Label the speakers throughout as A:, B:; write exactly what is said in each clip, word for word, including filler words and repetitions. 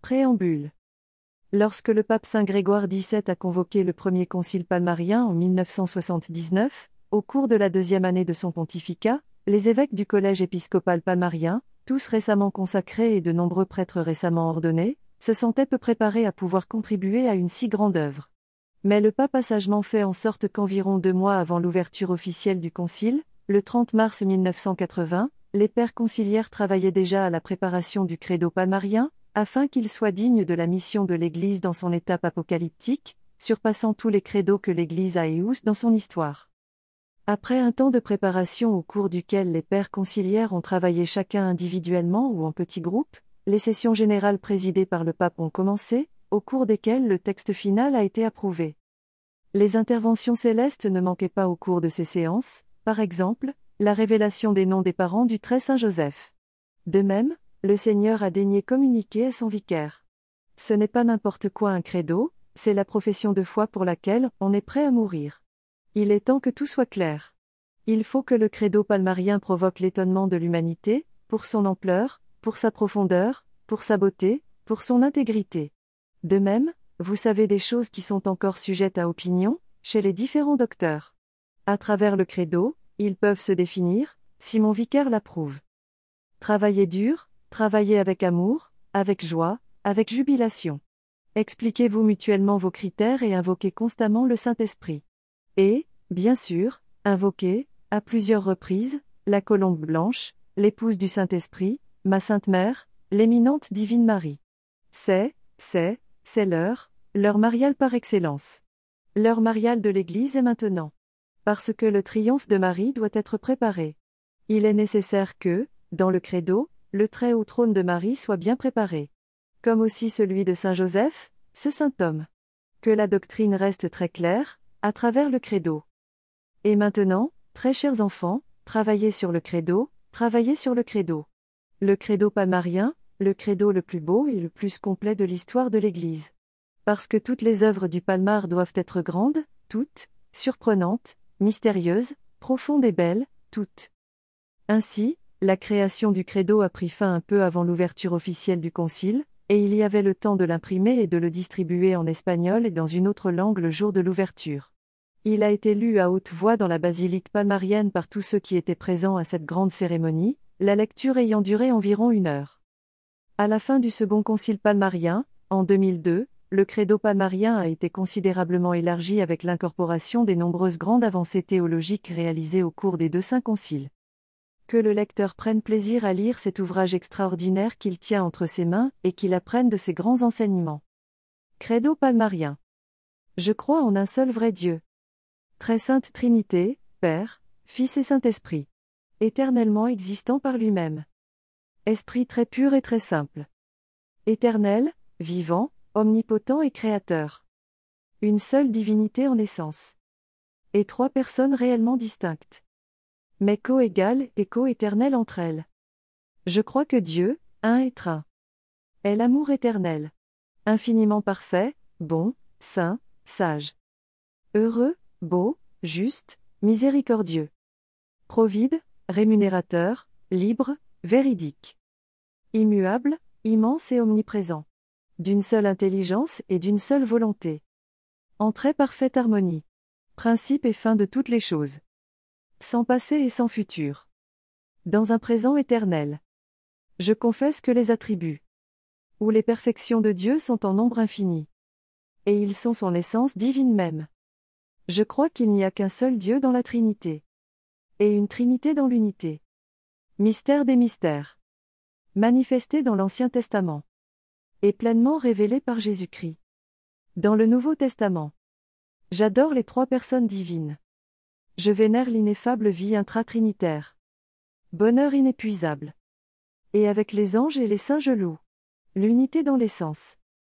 A: Préambule. Lorsque le pape Saint Grégoire dix-sept a convoqué le premier concile palmarien en mille neuf cent soixante-dix-neuf, au cours de la deuxième année de son pontificat, les évêques du collège épiscopal palmarien, tous récemment consacrés et de nombreux prêtres récemment ordonnés, se sentaient peu préparés à pouvoir contribuer à une si grande œuvre. Mais le pape a sagement fait en sorte qu'environ deux mois avant l'ouverture officielle du concile, le trente mars mille neuf cent quatre-vingts, les pères conciliaires travaillaient déjà à la préparation du credo palmarien, afin qu'il soit digne de la mission de l'Église dans son étape apocalyptique, surpassant tous les credos que l'Église a eus dans son histoire. Après un temps de préparation au cours duquel les pères conciliaires ont travaillé chacun individuellement ou en petits groupes, les sessions générales présidées par le pape ont commencé, au cours desquelles le texte final a été approuvé. Les interventions célestes ne manquaient pas au cours de ces séances, par exemple, la révélation des noms des parents du très saint Joseph. De même, le Seigneur a daigné communiquer à son vicaire. Ce n'est pas n'importe quoi un credo, c'est la profession de foi pour laquelle on est prêt à mourir. Il est temps que tout soit clair. Il faut que le credo palmarien provoque l'étonnement de l'humanité, pour son ampleur, pour sa profondeur, pour sa beauté, pour son intégrité. De même, vous savez des choses qui sont encore sujettes à opinion, chez les différents docteurs. À travers le credo, ils peuvent se définir, si mon vicaire l'approuve. Travaillez dur, travaillez avec amour, avec joie, avec jubilation. Expliquez-vous mutuellement vos critères et invoquez constamment le Saint-Esprit. Et, bien sûr, invoquez, à plusieurs reprises, la colombe blanche, l'épouse du Saint-Esprit, ma Sainte Mère, l'éminente Divine Marie. C'est, c'est, c'est l'heure, l'heure mariale par excellence. L'heure mariale de l'Église est maintenant. Parce que le triomphe de Marie doit être préparé. Il est nécessaire que, dans le credo, le très haut trône de Marie soit bien préparé. Comme aussi celui de Saint Joseph, ce saint homme. Que la doctrine reste très claire, à travers le credo. Et maintenant, très chers enfants, travaillez sur le credo, travaillez sur le credo. Le credo palmarien, le credo le plus beau et le plus complet de l'histoire de l'Église. Parce que toutes les œuvres du Palmar doivent être grandes, toutes, surprenantes, mystérieuses, profondes et belles, toutes. Ainsi, la création du credo a pris fin un peu avant l'ouverture officielle du concile, et il y avait le temps de l'imprimer et de le distribuer en espagnol et dans une autre langue le jour de l'ouverture. Il a été lu à haute voix dans la basilique palmarienne par tous ceux qui étaient présents à cette grande cérémonie, la lecture ayant duré environ une heure. À la fin du second concile palmarien, en deux mille deux, le credo palmarien a été considérablement élargi avec l'incorporation des nombreuses grandes avancées théologiques réalisées au cours des deux saints conciles. Que le lecteur prenne plaisir à lire cet ouvrage extraordinaire qu'il tient entre ses mains et qu'il apprenne de ses grands enseignements. Credo palmarien. Je crois en un seul vrai Dieu. Très sainte Trinité, Père, Fils et Saint-Esprit. Éternellement existant par lui-même. Esprit très pur et très simple. Éternel, vivant, omnipotent et créateur. Une seule divinité en essence. Et trois personnes réellement distinctes. Mais co-égales et co-éternelles entre elles. Je crois que Dieu, un être un, est l'amour éternel. Infiniment parfait, bon, saint, sage. Heureux, beau, juste, miséricordieux. Provide, rémunérateur, libre, véridique. Immuable, immense et omniprésent. D'une seule intelligence et d'une seule volonté. En très parfaite harmonie. Principe et fin de toutes les choses. Sans passé et sans futur. Dans un présent éternel. Je confesse que les attributs, ou les perfections de Dieu sont en nombre infini. Et ils sont son essence divine même. Je crois qu'il n'y a qu'un seul Dieu dans la Trinité. Et une Trinité dans l'unité. Mystère des mystères. Manifesté dans l'Ancien Testament. Et pleinement révélé par Jésus-Christ. Dans le Nouveau Testament. J'adore les trois personnes divines. Je vénère l'ineffable vie intratrinitaire. Bonheur inépuisable. Et avec les anges et les saints je loue l'unité dans l'essence.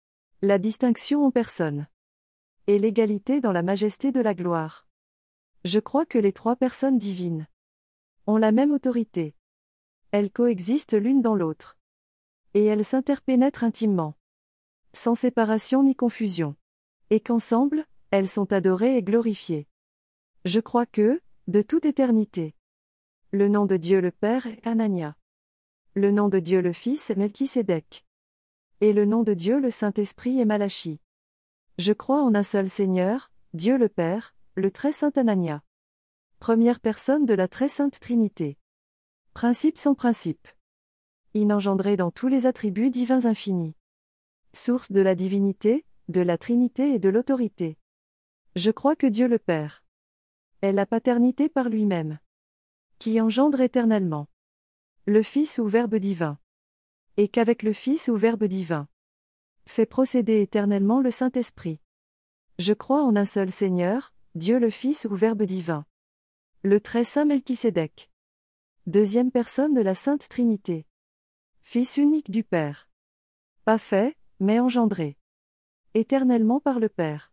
A: La distinction en personne. Et l'égalité dans la majesté de la gloire. Je crois que les trois personnes divines ont la même autorité. Elles coexistent l'une dans l'autre. Et elles s'interpénètrent intimement. Sans séparation ni confusion. Et qu'ensemble, elles sont adorées et glorifiées. Je crois que, de toute éternité, le nom de Dieu le Père est Anania. Le nom de Dieu le Fils est Melchisédek. Et le nom de Dieu le Saint-Esprit est Malachi. Je crois en un seul Seigneur, Dieu le Père, le très saint Anania. Première personne de la très sainte Trinité. Principe sans principe. Inengendré dans tous les attributs divins infinis. Source de la divinité, de la Trinité et de l'autorité. Je crois que Dieu le Père est la paternité par lui-même, qui engendre éternellement le Fils ou Verbe divin, et qu'avec le Fils ou Verbe divin fait procéder éternellement le Saint-Esprit. Je crois en un seul Seigneur, Dieu le Fils ou Verbe divin, le très saint Melchisédek, deuxième personne de la Sainte Trinité, Fils unique du Père, pas fait, mais engendré éternellement par le Père.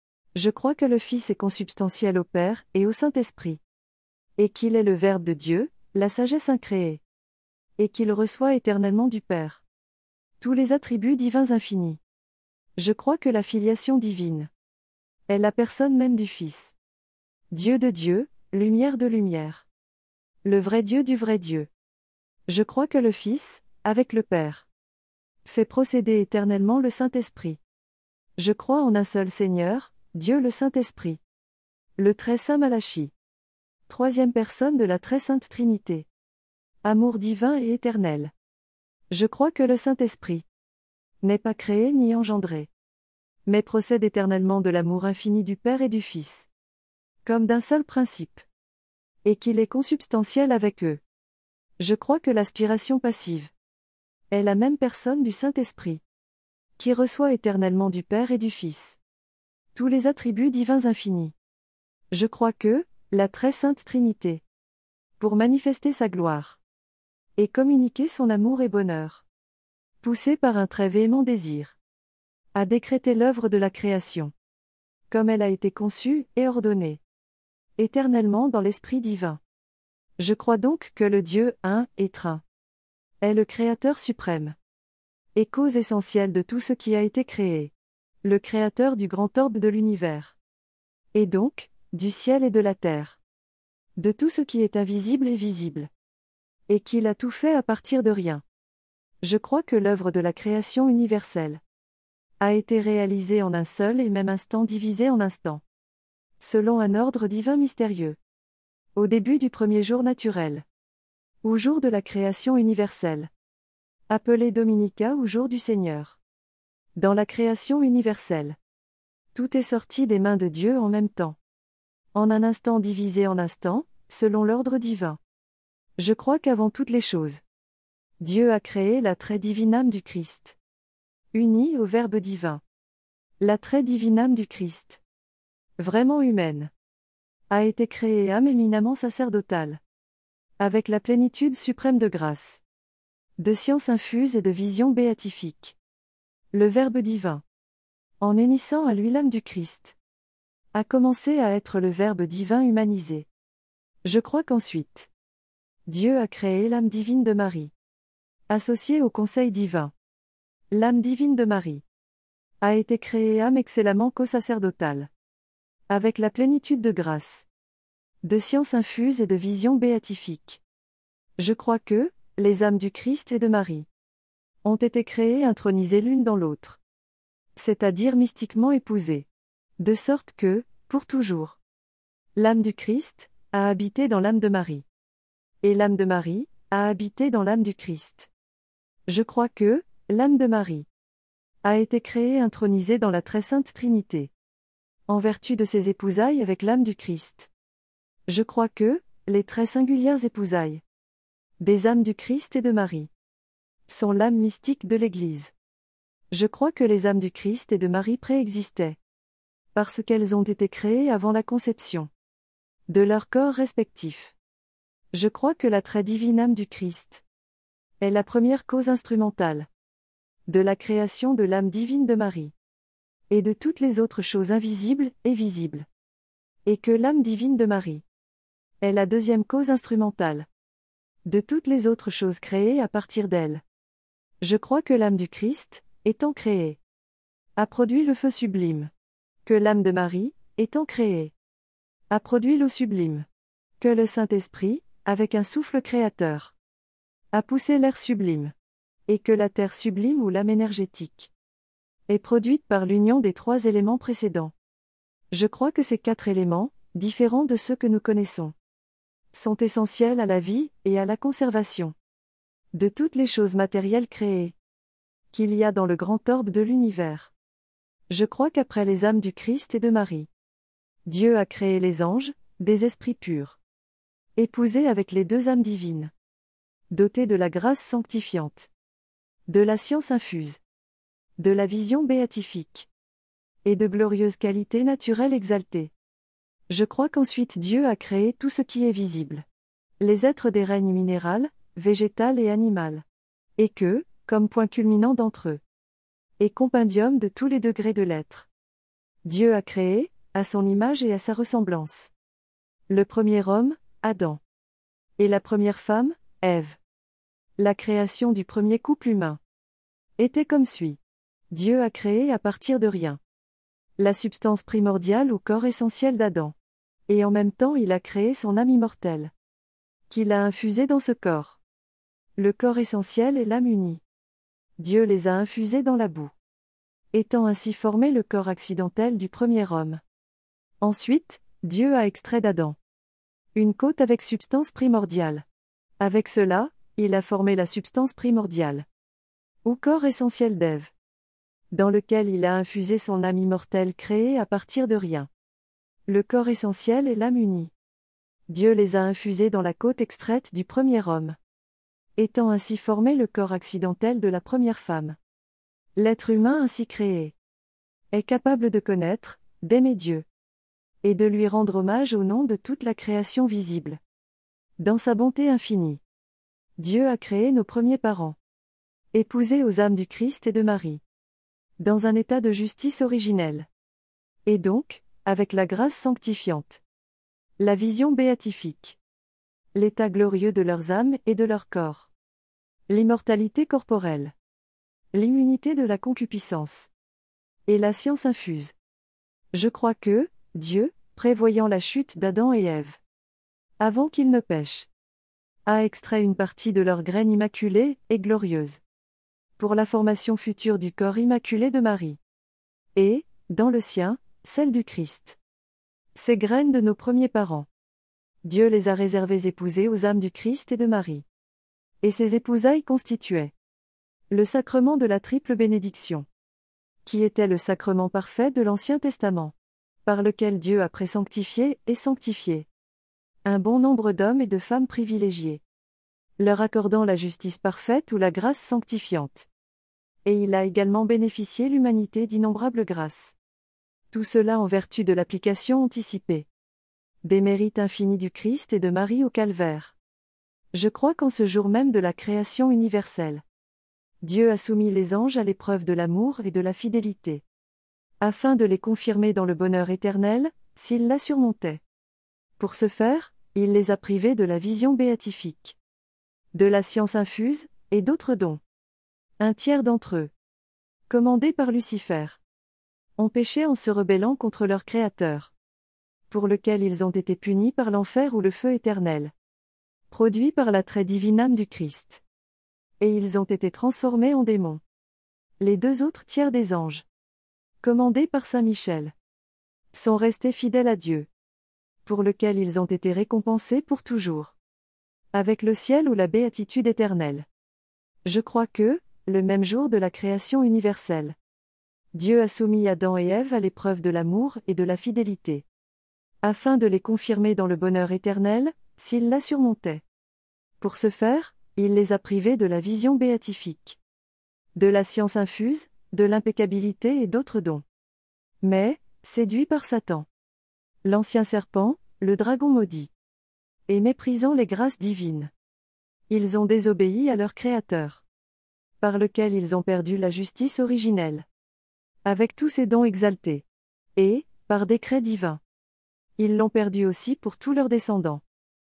A: Je crois que le Fils est consubstantiel au Père et au Saint-Esprit, et qu'il est le Verbe de Dieu, la sagesse incréée, et qu'il reçoit éternellement du Père tous les attributs divins infinis. Je crois que la filiation divine est la personne même du Fils, Dieu de Dieu, lumière de lumière, le vrai Dieu du vrai Dieu. Je crois que le Fils, avec le Père, fait procéder éternellement le Saint-Esprit. Je crois en un seul Seigneur, Dieu le Saint-Esprit, le très saint Malachi, troisième personne de la très sainte Trinité, amour divin et éternel. Je crois que le Saint-Esprit n'est pas créé ni engendré, mais procède éternellement de l'amour infini du Père et du Fils, comme d'un seul principe, et qu'il est consubstantiel avec eux. Je crois que l'aspiration passive est la même personne du Saint-Esprit, qui reçoit éternellement du Père et du Fils tous les attributs divins infinis. Je crois que, la très sainte Trinité, pour manifester sa gloire et communiquer son amour et bonheur, poussée par un très véhément désir, a décrété l'œuvre de la création, comme elle a été conçue et ordonnée éternellement dans l'Esprit divin. Je crois donc que le Dieu un et Trin est le Créateur suprême et cause essentielle de tout ce qui a été créé, le Créateur du grand orbe de l'univers, et donc, du ciel et de la terre, de tout ce qui est invisible et visible, et qu'il a tout fait à partir de rien. Je crois que l'œuvre de la création universelle a été réalisée en un seul et même instant divisé en instants, selon un ordre divin mystérieux, au début du premier jour naturel, ou jour de la création universelle, appelé Dominica ou jour du Seigneur. Dans la création universelle, tout est sorti des mains de Dieu en même temps, en un instant divisé en instant, selon l'ordre divin. Je crois qu'avant toutes les choses, Dieu a créé la très divine âme du Christ, unie au Verbe divin. La très divine âme du Christ, vraiment humaine, a été créée âme éminemment sacerdotale, avec la plénitude suprême de grâce, de science infuse et de vision béatifique. Le Verbe divin, en unissant à lui l'âme du Christ, a commencé à être le Verbe divin humanisé. Je crois qu'ensuite, Dieu a créé l'âme divine de Marie, associée au conseil divin. L'âme divine de Marie a été créée âme excellemment co-sacerdotale, avec la plénitude de grâce, de science infuse et de vision béatifique. Je crois que, les âmes du Christ et de Marie ont été créées intronisées l'une dans l'autre, c'est-à-dire mystiquement épousées, de sorte que, pour toujours, l'âme du Christ a habité dans l'âme de Marie, et l'âme de Marie a habité dans l'âme du Christ. Je crois que, l'âme de Marie a été créée intronisée dans la très sainte Trinité, en vertu de ses épousailles avec l'âme du Christ. Je crois que, les très singulières épousailles des âmes du Christ et de Marie sont l'âme mystique de l'Église. Je crois que les âmes du Christ et de Marie préexistaient, parce qu'elles ont été créées avant la conception de leurs corps respectifs. Je crois que la très divine âme du Christ est la première cause instrumentale de la création de l'âme divine de Marie, et de toutes les autres choses invisibles et visibles, et que l'âme divine de Marie est la deuxième cause instrumentale de toutes les autres choses créées à partir d'elle. Je crois que l'âme du Christ, étant créée, a produit le feu sublime, que l'âme de Marie, étant créée, a produit l'eau sublime, que le Saint-Esprit, avec un souffle créateur, a poussé l'air sublime, et que la terre sublime ou l'âme énergétique est produite par l'union des trois éléments précédents. Je crois que ces quatre éléments, différents de ceux que nous connaissons, sont essentiels à la vie et à la conservation de toutes les choses matérielles créées qu'il y a dans le grand orbe de l'univers. Je crois qu'après les âmes du Christ et de Marie, Dieu a créé les anges, des esprits purs, épousés avec les deux âmes divines, dotés de la grâce sanctifiante, de la science infuse, de la vision béatifique, et de glorieuses qualités naturelles exaltées. Je crois qu'ensuite Dieu a créé tout ce qui est visible, les êtres des règnes minéral, végétal et animal, et que, comme point culminant d'entre eux, et compendium de tous les degrés de l'être, Dieu a créé, à son image et à sa ressemblance, le premier homme, Adam, et la première femme, Ève. La création du premier couple humain était comme suit. Dieu a créé à partir de rien la substance primordiale ou corps essentiel d'Adam. Et en même temps il a créé son âme immortelle, qu'il a infusée dans ce corps. Le corps essentiel et l'âme unie. Dieu les a infusés dans la boue, étant ainsi formé le corps accidentel du premier homme. Ensuite, Dieu a extrait d'Adam une côte avec substance primordiale. Avec cela, il a formé la substance primordiale, ou corps essentiel d'Ève, dans lequel il a infusé son âme immortelle créée à partir de rien. Le corps essentiel et l'âme unie. Dieu les a infusés dans la côte extraite du premier homme, étant ainsi formé le corps accidentel de la première femme. L'être humain ainsi créé est capable de connaître, d'aimer Dieu, et de lui rendre hommage au nom de toute la création visible. Dans sa bonté infinie, Dieu a créé nos premiers parents, épousés aux âmes du Christ et de Marie, dans un état de justice originelle. Et donc, avec la grâce sanctifiante, la vision béatifique, l'état glorieux de leurs âmes et de leur corps, l'immortalité corporelle, l'immunité de la concupiscence, et la science infuse. Je crois que, Dieu, prévoyant la chute d'Adam et Ève, avant qu'ils ne pêchent, a extrait une partie de leur graine immaculée et glorieuse, pour la formation future du corps immaculé de Marie, et, dans le sien, celle du Christ. Ces graines de nos premiers parents, Dieu les a réservées épousées aux âmes du Christ et de Marie. Et ces épousailles constituaient le sacrement de la triple bénédiction, qui était le sacrement parfait de l'Ancien Testament, par lequel Dieu a présanctifié et sanctifié un bon nombre d'hommes et de femmes privilégiés, leur accordant la justice parfaite ou la grâce sanctifiante. Et il a également bénéficié l'humanité d'innombrables grâces. Tout cela en vertu de l'application anticipée des mérites infinis du Christ et de Marie au calvaire. Je crois qu'en ce jour même de la création universelle, Dieu a soumis les anges à l'épreuve de l'amour et de la fidélité, afin de les confirmer dans le bonheur éternel, s'ils la surmontaient. Pour ce faire, il les a privés de la vision béatifique, de la science infuse, et d'autres dons. Un tiers d'entre eux, commandés par Lucifer, ont péché en se rebellant contre leur Créateur, pour lequel ils ont été punis par l'enfer ou le feu éternel, produit par la très divine âme du Christ. Et ils ont été transformés en démons. Les deux autres tiers des anges, commandés par Saint Michel, sont restés fidèles à Dieu, pour lequel ils ont été récompensés pour toujours, avec le ciel ou la béatitude éternelle. Je crois que, le même jour de la création universelle, Dieu a soumis Adam et Ève à l'épreuve de l'amour et de la fidélité, afin de les confirmer dans le bonheur éternel, s'ils la surmontaient. Pour ce faire, il les a privés de la vision béatifique, de la science infuse, de l'impeccabilité et d'autres dons. Mais, séduits par Satan, l'ancien serpent, le dragon maudit, et méprisant les grâces divines, ils ont désobéi à leur Créateur, par lequel ils ont perdu la justice originelle, avec tous ces dons exaltés. Et, par décret divin, ils l'ont perdu aussi pour tous leurs descendants,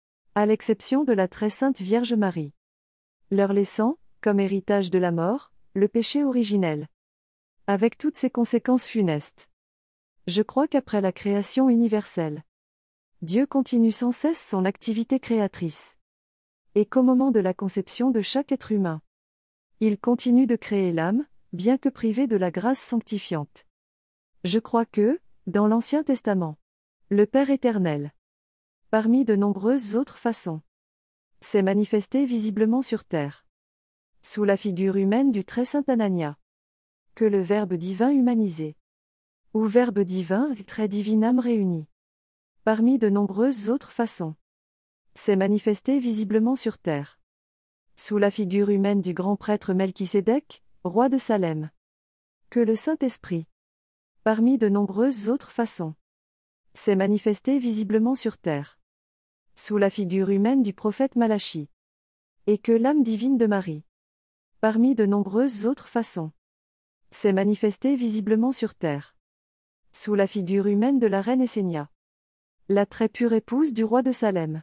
A: à l'exception de la très sainte Vierge Marie, leur laissant, comme héritage de la mort, le péché originel, avec toutes ses conséquences funestes. Je crois qu'après la création universelle, Dieu continue sans cesse son activité créatrice, et qu'au moment de la conception de chaque être humain, Il continue de créer l'âme, bien que privé de la grâce sanctifiante. Je crois que, dans l'Ancien Testament, le Père éternel, parmi de nombreuses autres façons, s'est manifesté visiblement sur terre, sous la figure humaine du très saint Anania, que le Verbe divin humanisé, ou Verbe divin et très divine âme réunie, parmi de nombreuses autres façons, s'est manifesté visiblement sur terre, sous la figure humaine du grand prêtre Melchisédek, roi de Salem, que le Saint-Esprit, parmi de nombreuses autres façons, s'est manifesté visiblement sur terre, sous la figure humaine du prophète Malachie, et que l'âme divine de Marie, parmi de nombreuses autres façons, s'est manifestée visiblement sur terre, sous la figure humaine de la reine Essénia, la très pure épouse du roi de Salem.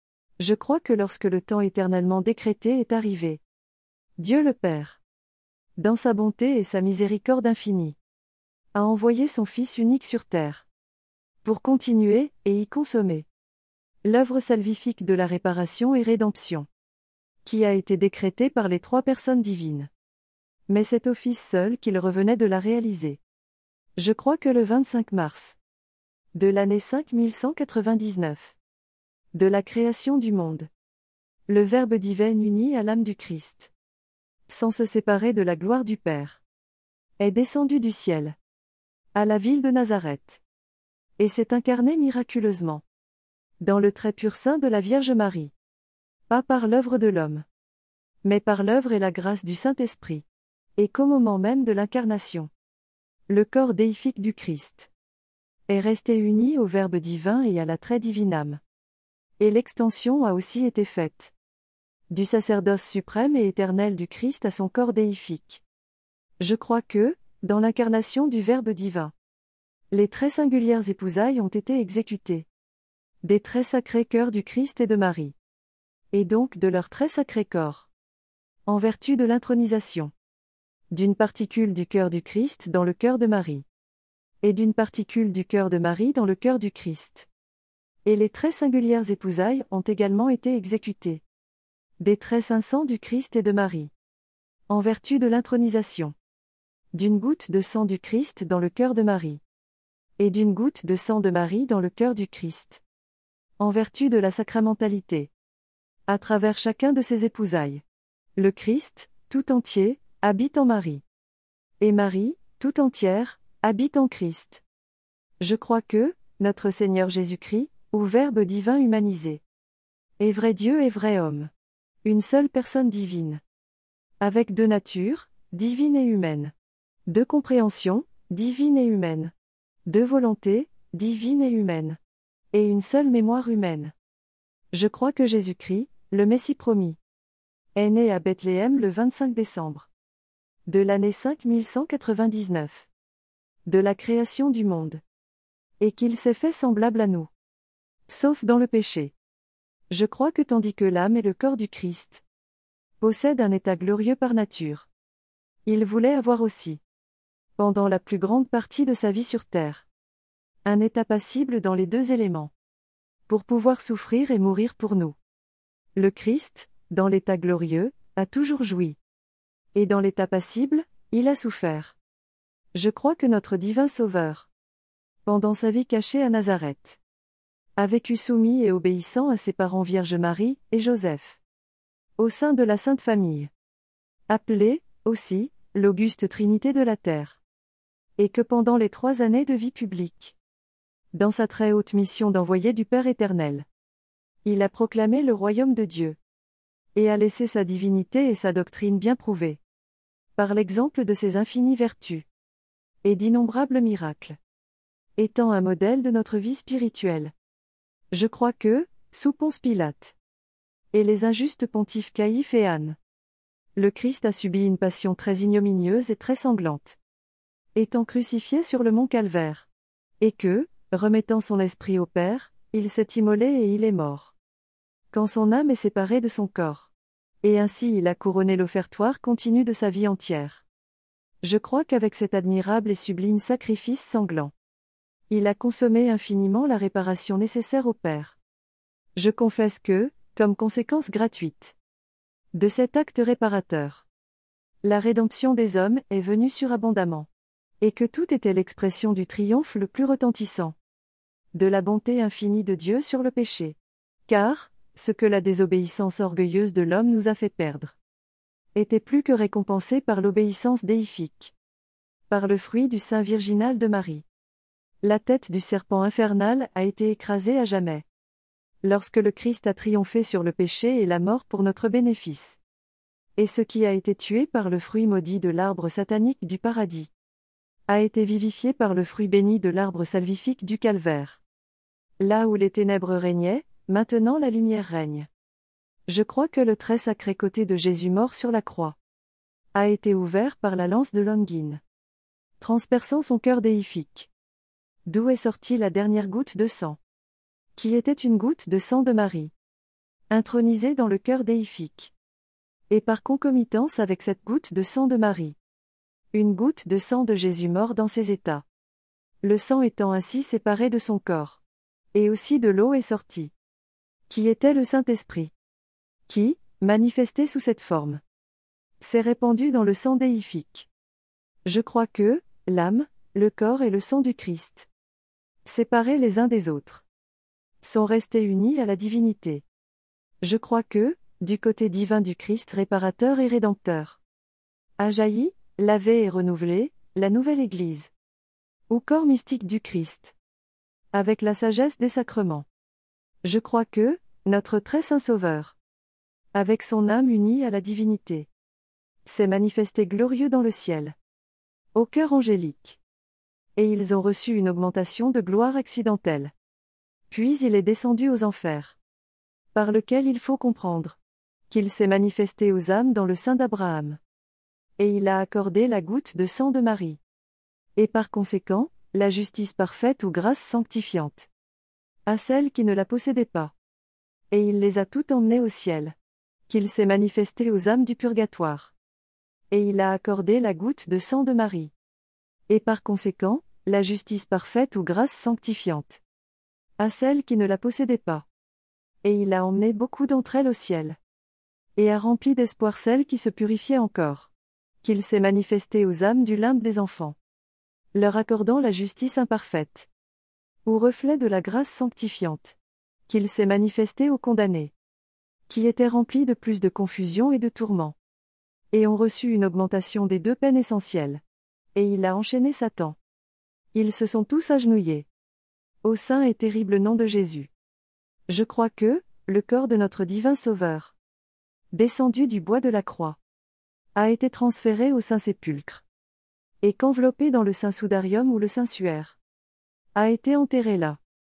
A: Je crois que lorsque le temps éternellement décrété est arrivé, Dieu le Père, dans sa bonté et sa miséricorde infinie, a envoyé son Fils unique sur terre, pour continuer et y consommer l'œuvre salvifique de la réparation et rédemption, qui a été décrétée par les trois personnes divines. Mais c'est au Fils seul qu'il revenait de la réaliser. Je crois que le vingt-cinq mars de l'année cinq mille cent quatre-vingt-dix-neuf, de la création du monde, le Verbe divin uni à l'âme du Christ, sans se séparer de la gloire du Père, est descendu du ciel, à la ville de Nazareth, et s'est incarné miraculeusement, dans le très pur sein de la Vierge Marie, pas par l'œuvre de l'homme, mais par l'œuvre et la grâce du Saint-Esprit, et qu'au moment même de l'incarnation, le corps déifique du Christ est resté uni au Verbe divin et à la très divine âme. Et l'extension a aussi été faite du sacerdoce suprême et éternel du Christ à son corps déifique. Je crois que, dans l'incarnation du Verbe divin, les très singulières épousailles ont été exécutées des très sacrés cœurs du Christ et de Marie, et donc de leur très sacré corps, en vertu de l'intronisation d'une particule du cœur du Christ dans le cœur de Marie, et d'une particule du cœur de Marie dans le cœur du Christ. Et les très singulières épousailles ont également été exécutées des très saints sangs du Christ et de Marie, en vertu de l'intronisation d'une goutte de sang du Christ dans le cœur de Marie, et d'une goutte de sang de Marie dans le cœur du Christ, en vertu de la sacramentalité. À travers chacun de ces épousailles, le Christ, tout entier, habite en Marie. Et Marie, tout entière, habite en Christ. Je crois que, notre Seigneur Jésus-Christ, ou Verbe divin humanisé, est vrai Dieu et vrai homme, une seule personne divine, avec deux natures, divine et humaine, deux compréhensions, divine et humaine, deux volontés, divine et humaine, et une seule mémoire humaine. Je crois que Jésus-Christ, le Messie promis, est né à Bethléem le vingt-cinq décembre de l'année cinq mille cent quatre-vingt-dix-neuf, de la création du monde, et qu'il s'est fait semblable à nous, sauf dans le péché. Je crois que tandis que l'âme et le corps du Christ possèdent un état glorieux par nature, il voulait avoir aussi, pendant la plus grande partie de sa vie sur terre, un état passible dans les deux éléments, pour pouvoir souffrir et mourir pour nous. Le Christ, dans l'état glorieux, a toujours joui. Et dans l'état passible, il a souffert. Je crois que notre divin Sauveur, pendant sa vie cachée à Nazareth, a vécu soumis et obéissant à ses parents Vierge Marie et Joseph, au sein de la Sainte Famille, appelée, aussi, l'auguste Trinité de la terre. Et que pendant les trois années de vie publique, dans sa très haute mission d'envoyer du Père éternel, il a proclamé le royaume de Dieu, et a laissé sa divinité et sa doctrine bien prouvées, par l'exemple de ses infinies vertus, et d'innombrables miracles, étant un modèle de notre vie spirituelle. Je crois que, sous Ponce Pilate, et les injustes pontifes Caïphe et Anne, le Christ a subi une passion très ignominieuse et très sanglante, étant crucifié sur le mont Calvaire, et que, remettant son esprit au Père, il s'est immolé et il est mort, quand son âme est séparée de son corps. Et ainsi il a couronné l'offertoire continu de sa vie entière. Je crois qu'avec cet admirable et sublime sacrifice sanglant, il a consommé infiniment la réparation nécessaire au Père. Je confesse que, comme conséquence gratuite de cet acte réparateur, La rédemption des hommes est venue surabondamment. Et que tout était l'expression du triomphe le plus retentissant de la bonté infinie de Dieu sur le péché. Car, ce que la désobéissance orgueilleuse de l'homme nous a fait perdre était plus que récompensé par l'obéissance déifique. Par le fruit du sein virginal de Marie. La tête du serpent infernal a été écrasée à jamais. Lorsque le Christ a triomphé sur le péché et la mort pour notre bénéfice. Et ce qui a été tué par le fruit maudit de l'arbre satanique du paradis a été vivifié par le fruit béni de l'arbre salvifique du calvaire. Là où les ténèbres régnaient, maintenant la lumière règne. Je crois que le très sacré côté de Jésus mort sur la croix a été ouvert par la lance de Longin, transperçant son cœur déifique. D'où est sortie la dernière goutte de sang, qui était une goutte de sang de Marie, intronisée dans le cœur déifique. Et par concomitance avec cette goutte de sang de Marie, une goutte de sang de Jésus mort dans ses états. Le sang étant ainsi séparé de son corps. Et aussi de l'eau est sortie. Qui était le Saint-Esprit. Qui, manifesté sous cette forme, s'est répandu dans le sang déifique. Je crois que, l'âme, le corps et le sang du Christ, séparés les uns des autres, sont restés unis à la divinité. Je crois que, du côté divin du Christ réparateur et rédempteur, a jailli, lavé et renouvelé, la nouvelle Église, ou corps mystique du Christ, avec la sagesse des sacrements. Je crois que, notre très saint Sauveur, avec son âme unie à la divinité, s'est manifesté glorieux dans le ciel, au cœur angélique. Et ils ont reçu une augmentation de gloire accidentelle. Puis il est descendu aux enfers, par lequel il faut comprendre qu'il s'est manifesté aux âmes dans le sein d'Abraham. Et il a accordé la goutte de sang de Marie. Et par conséquent, la justice parfaite ou grâce sanctifiante à celles qui ne la possédaient pas. Et il les a toutes emmenées au ciel, qu'il s'est manifesté aux âmes du purgatoire. Et il a accordé la goutte de sang de Marie. Et par conséquent, la justice parfaite ou grâce sanctifiante à celles qui ne la possédaient pas. Et il a emmené beaucoup d'entre elles au ciel. Et a rempli d'espoir celles qui se purifiaient encore, qu'il s'est manifesté aux âmes du limbe des enfants, leur accordant la justice imparfaite, ou reflet de la grâce sanctifiante, qu'il s'est manifesté aux condamnés, qui étaient remplis de plus de confusion et de tourments, et ont reçu une augmentation des deux peines essentielles. Et il a enchaîné Satan. Ils se sont tous agenouillés au saint et terrible nom de Jésus. Je crois que, le corps de notre divin Sauveur, descendu du bois de la croix, a été transféré au Saint-Sépulcre, et qu'enveloppé dans le Saint-Soudarium ou le Saint-Suaire, a été enterré là,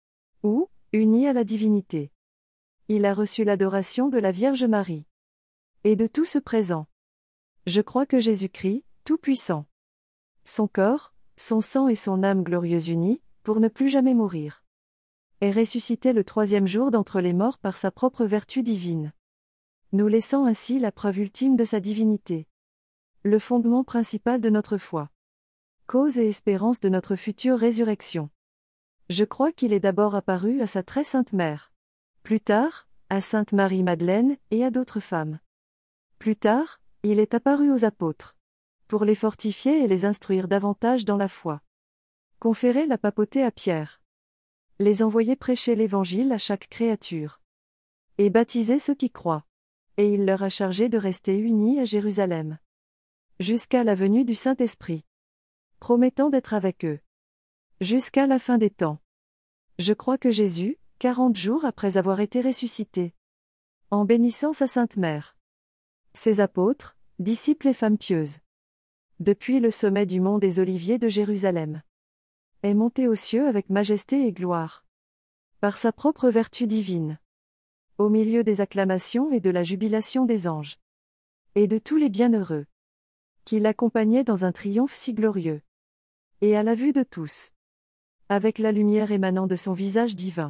A: où, uni à la divinité, il a reçu l'adoration de la Vierge Marie, et de tout ce présent. Je crois que Jésus-Christ, Tout-Puissant, son corps, son sang et son âme glorieuse unis, pour ne plus jamais mourir, est ressuscité le troisième jour d'entre les morts par sa propre vertu divine, nous laissant ainsi la preuve ultime de sa divinité, le fondement principal de notre foi, cause et espérance de notre future résurrection. Je crois qu'il est d'abord apparu à sa très sainte mère, plus tard, à sainte Marie-Madeleine et à d'autres femmes. Plus tard, il est apparu aux apôtres, pour les fortifier et les instruire davantage dans la foi. Conférer la papauté à Pierre. Les envoyer prêcher l'Évangile à chaque créature. Et baptiser ceux qui croient. Et il leur a chargé de rester unis à Jérusalem, jusqu'à la venue du Saint-Esprit, promettant d'être avec eux jusqu'à la fin des temps. Je crois que Jésus, quarante jours après avoir été ressuscité, en bénissant sa Sainte Mère, ses apôtres, disciples et femmes pieuses, depuis le sommet du mont des Oliviers de Jérusalem, est monté aux cieux avec majesté et gloire, par sa propre vertu divine, au milieu des acclamations et de la jubilation des anges, et de tous les bienheureux, qui l'accompagnaient dans un triomphe si glorieux, et à la vue de tous, avec la lumière émanant de son visage divin.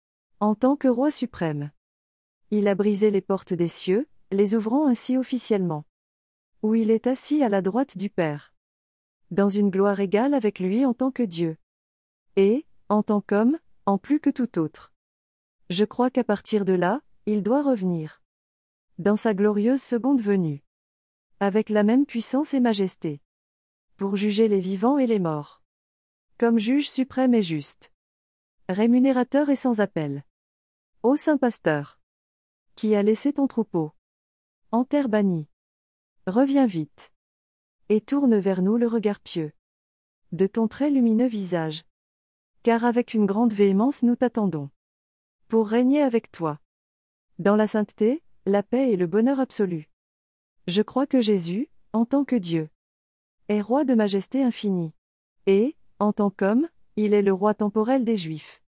A: En tant que roi suprême, il a brisé les portes des cieux, les ouvrant ainsi officiellement, où il est assis à la droite du Père, dans une gloire égale avec lui en tant que Dieu, et, en tant qu'homme, en plus que tout autre. Je crois qu'à partir de là, il doit revenir, dans sa glorieuse seconde venue, avec la même puissance et majesté, pour juger les vivants et les morts. Comme juge suprême et juste, rémunérateur et sans appel. Ô Saint Pasteur, qui a laissé ton troupeau en terre bannie, reviens vite, et tourne vers nous le regard pieux de ton très lumineux visage. Car avec une grande véhémence nous t'attendons, pour régner avec toi, dans la sainteté, la paix et le bonheur absolu. Je crois que Jésus, en tant que Dieu, est roi de majesté infinie. Et, en tant qu'homme, il est le roi temporel des Juifs.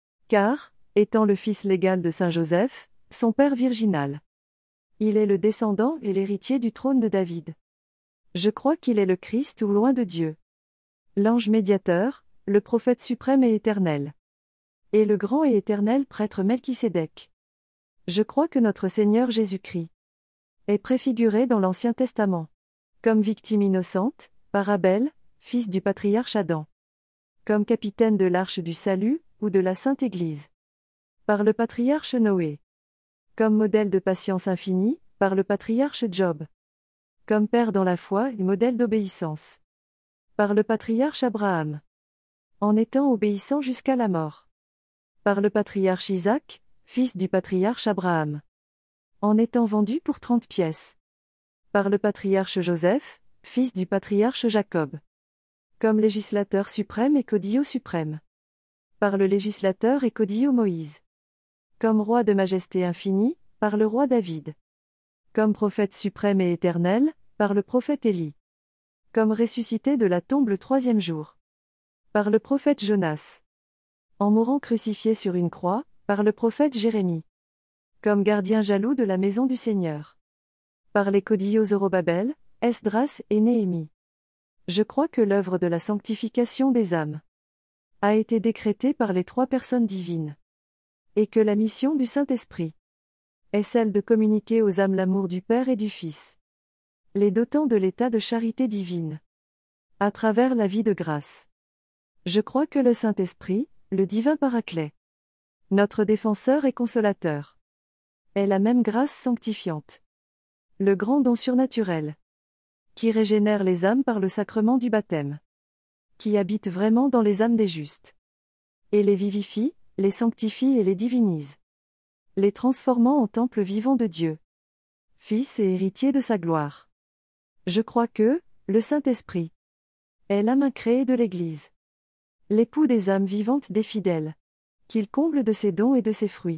A: Car, étant le fils légal de Saint Joseph, son père virginal, il est le descendant et l'héritier du trône de David. Je crois qu'il est le Christ ou loin de Dieu, l'ange médiateur, le prophète suprême et éternel, et le grand et éternel prêtre Melchisédek. Je crois que notre Seigneur Jésus-Christ est préfiguré dans l'Ancien Testament, comme victime innocente, par Abel, fils du patriarche Adam, comme capitaine de l'arche du salut, ou de la Sainte Église, par le patriarche Noé, comme modèle de patience infinie, par le patriarche Job, comme père dans la foi et modèle d'obéissance, par le patriarche Abraham, en étant obéissant jusqu'à la mort, par le patriarche Isaac, fils du patriarche Abraham, en étant vendu pour trente pièces, par le patriarche Joseph, fils du patriarche Jacob, comme législateur suprême et caudillo suprême, par le législateur et caudillo Moïse, comme roi de majesté infinie, par le roi David, comme prophète suprême et éternel, par le prophète Élie, comme ressuscité de la tombe le troisième jour, par le prophète Jonas, en mourant crucifié sur une croix, par le prophète Jérémie, comme gardien jaloux de la maison du Seigneur, par les caudillos Zorobabel, Esdras et Néhémie. Je crois que l'œuvre de la sanctification des âmes a été décrétée par les trois personnes divines, et que la mission du Saint-Esprit est celle de communiquer aux âmes l'amour du Père et du Fils, les dotant de l'état de charité divine, à travers la vie de grâce. Je crois que le Saint-Esprit, le divin Paraclet, notre défenseur et consolateur, est la même grâce sanctifiante, le grand don surnaturel, qui régénère les âmes par le sacrement du baptême, qui habite vraiment dans les âmes des justes, et les vivifie, les sanctifie et les divinise, les transformant en temple vivant de Dieu, Fils et héritier de sa gloire. Je crois que, le Saint-Esprit, est l'âme incréée de l'Église, l'époux des âmes vivantes des fidèles, qu'il comble de ses dons et de ses fruits,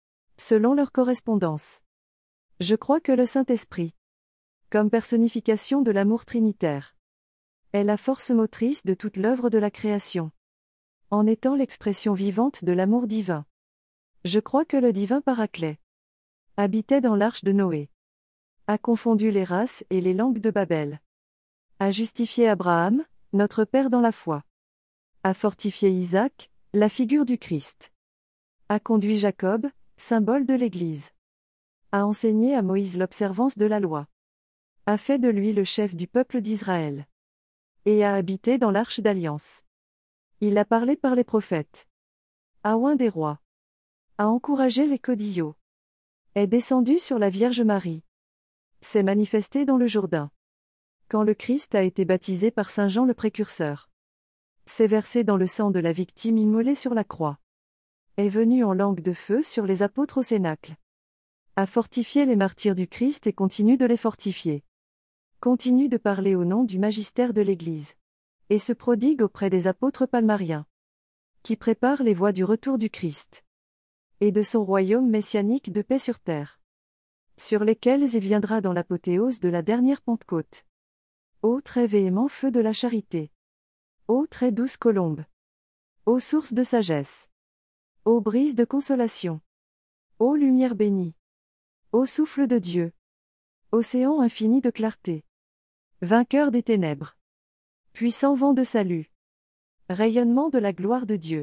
A: selon leur correspondance. Je crois que le Saint-Esprit, comme personnification de l'amour trinitaire, est la force motrice de toute l'œuvre de la création, en étant l'expression vivante de l'amour divin. Je crois que le divin Paraclet habitait dans l'arche de Noé, a confondu les races et les langues de Babel, a justifié Abraham, notre Père dans la foi, a fortifié Isaac, la figure du Christ, a conduit Jacob, symbole de l'Église, a enseigné à Moïse l'observance de la loi, a fait de lui le chef du peuple d'Israël, et a habité dans l'arche d'alliance. Il a parlé par les prophètes, a oint des rois, a encouragé les caudillos, est descendu sur la Vierge Marie, s'est manifesté dans le Jourdain, quand le Christ a été baptisé par Saint Jean le Précurseur, s'est versé dans le sang de la victime immolée sur la croix, est venu en langue de feu sur les apôtres au Cénacle, a fortifié les martyrs du Christ et continue de les fortifier, continue de parler au nom du magistère de l'Église, et se prodigue auprès des apôtres palmariens, qui préparent les voies du retour du Christ, et de son royaume messianique de paix sur terre, sur lesquels il viendra dans l'apothéose de la dernière Pentecôte. Ô très véhément feu de la charité! Ô très douce colombe! Ô source de sagesse! Ô brise de consolation! Ô lumière bénie! Ô souffle de Dieu! Océan infini de clarté! Vainqueur des ténèbres! Puissant vent de salut! Rayonnement de la gloire de Dieu!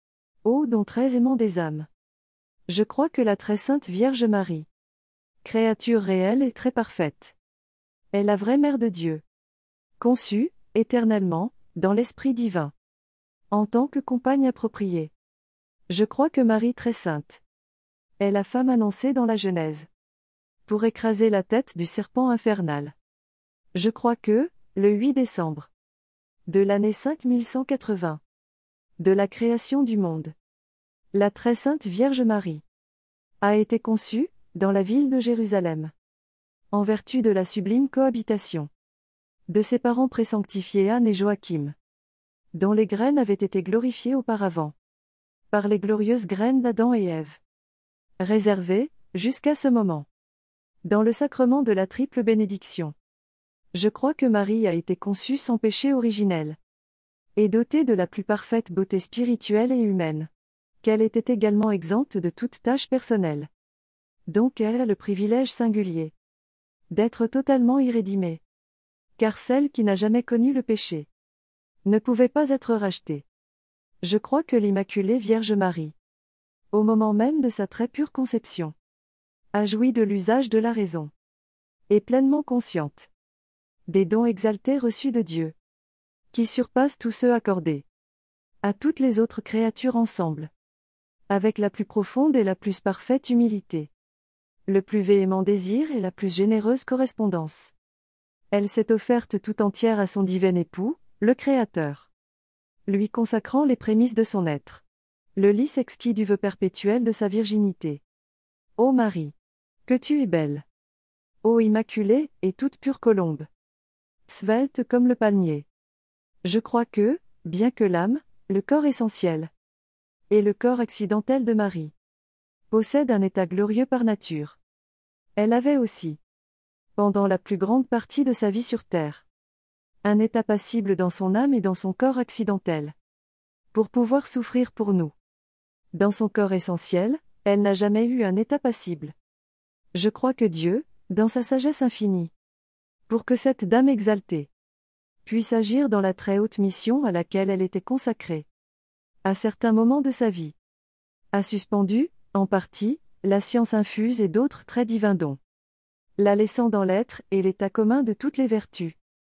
A: Ô don très aimant des âmes! Je crois que la très sainte Vierge Marie, créature réelle et très parfaite, est la vraie Mère de Dieu, conçue, éternellement, dans l'Esprit divin, en tant que compagne appropriée. Je crois que Marie très sainte est la femme annoncée dans la Genèse, pour écraser la tête du serpent infernal. Je crois que, le huit décembre de l'année cinq mille cent quatre-vingts, de la création du monde, la très sainte Vierge Marie a été conçue, dans la ville de Jérusalem, en vertu de la sublime cohabitation de ses parents présanctifiés Anne et Joachim, dont les graines avaient été glorifiées auparavant par les glorieuses graines d'Adam et Ève, réservées, jusqu'à ce moment, dans le sacrement de la triple bénédiction. Je crois que Marie a été conçue sans péché originel, et dotée de la plus parfaite beauté spirituelle et humaine, qu'elle était également exempte de toute tâche personnelle. Donc elle a le privilège singulier d'être totalement irrédimée. Car celle qui n'a jamais connu le péché ne pouvait pas être rachetée. Je crois que l'Immaculée Vierge Marie, au moment même de sa très pure conception, a joui de l'usage de la raison, et pleinement consciente des dons exaltés reçus de Dieu, qui surpassent tous ceux accordés à toutes les autres créatures ensemble, avec la plus profonde et la plus parfaite humilité, le plus véhément désir et la plus généreuse correspondance. Elle s'est offerte tout entière à son divin époux, le Créateur, lui consacrant les prémices de son être, le lys exquis du vœu perpétuel de sa virginité. Ô Marie, que tu es belle! Ô immaculée, et toute pure colombe! Svelte comme le palmier! Je crois que, bien que l'âme, le corps essentiel, et le corps accidentel de Marie, possèdent un état glorieux par nature, elle avait aussi, pendant la plus grande partie de sa vie sur terre, un état passible dans son âme et dans son corps accidentel, pour pouvoir souffrir pour nous. Dans son corps essentiel, elle n'a jamais eu un état passible. Je crois que Dieu, dans sa sagesse infinie, pour que cette dame exaltée puisse agir dans la très haute mission à laquelle elle était consacrée, à certains moments de sa vie, a suspendu, en partie, la science infuse et d'autres très divins dons, la laissant dans l'être et l'état commun de toutes les vertus,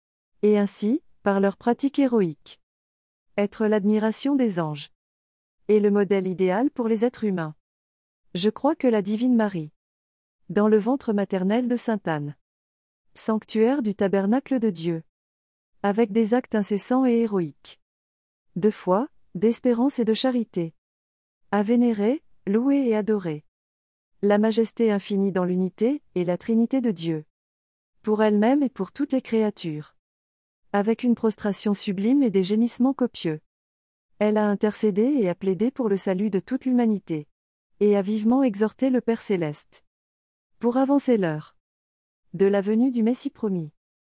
A: et ainsi, par leur pratique héroïque, être l'admiration des anges, et le modèle idéal pour les êtres humains. Je crois que la Divine Marie, dans le ventre maternel de Sainte Anne, sanctuaire du tabernacle de Dieu, avec des actes incessants et héroïques, de foi, d'espérance et de charité, a vénéré, loué et adoré la majesté infinie dans l'unité et la Trinité de Dieu, pour elle-même et pour toutes les créatures, avec une prostration sublime et des gémissements copieux. Elle a intercédé et a plaidé pour le salut de toute l'humanité, et a vivement exhorté le Père céleste pour avancer l'heure de la venue du Messie promis.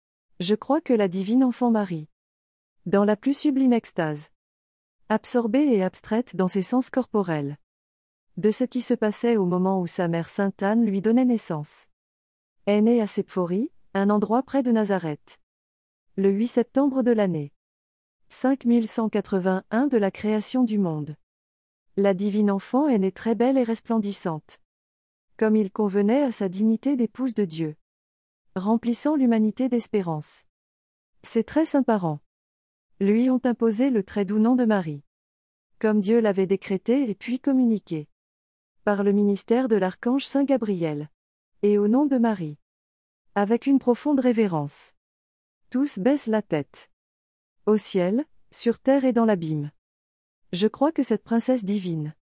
A: Je crois que la divine enfant Marie, dans la plus sublime extase, absorbée et abstraite dans ses sens corporels, de ce qui se passait au moment où sa mère Sainte Anne lui donnait naissance, est née à Sepphorie, un endroit près de Nazareth, le huit septembre de l'année cinq mille cent quatre-vingt-un de la création du monde. La divine enfant est née très belle et resplendissante, comme il convenait à sa dignité d'épouse de Dieu, remplissant l'humanité d'espérance. Ses très saints parents lui ont imposé le très doux nom de Marie, comme Dieu l'avait décrété et puis communiqué, par le ministère de l'archange Saint Gabriel, et au nom de Marie, avec une profonde révérence. Tous baissent la tête, au ciel, sur terre et dans l'abîme. Je crois que cette princesse divine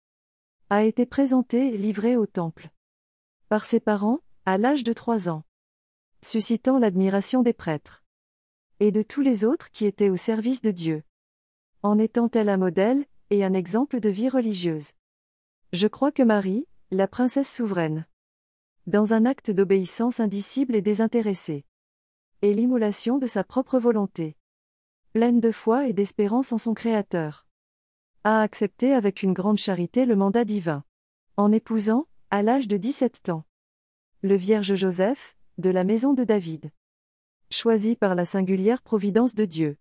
A: a été présentée et livrée au temple par ses parents, à l'âge de trois ans, suscitant l'admiration des prêtres et de tous les autres qui étaient au service de Dieu, en étant-elle un modèle et un exemple de vie religieuse. Je crois que Marie, la princesse souveraine, dans un acte d'obéissance indicible et désintéressée, et l'immolation de sa propre volonté, pleine de foi et d'espérance en son Créateur, a accepté avec une grande charité le mandat divin, en épousant, à l'âge de dix-sept ans, le vierge Joseph, de la maison de David, choisi par la singulière providence de Dieu.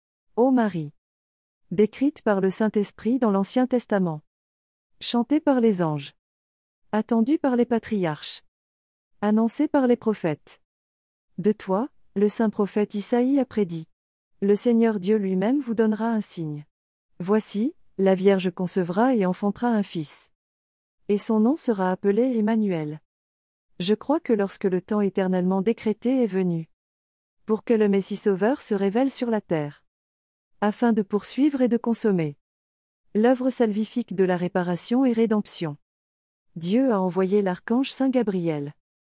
A: Ô Marie, décrite par le Saint-Esprit dans l'Ancien Testament, chantée par les anges, attendue par les patriarches, annoncée par les prophètes. De toi, le saint prophète Isaïe a prédit: le Seigneur Dieu lui-même vous donnera un signe. Voici, la Vierge concevra et enfantera un fils, et son nom sera appelé Emmanuel. Je crois que lorsque le temps éternellement décrété est venu, pour que le Messie Sauveur se révèle sur la terre, afin de poursuivre et de consommer l'œuvre salvifique de la réparation et rédemption. Dieu a envoyé l'archange Saint Gabriel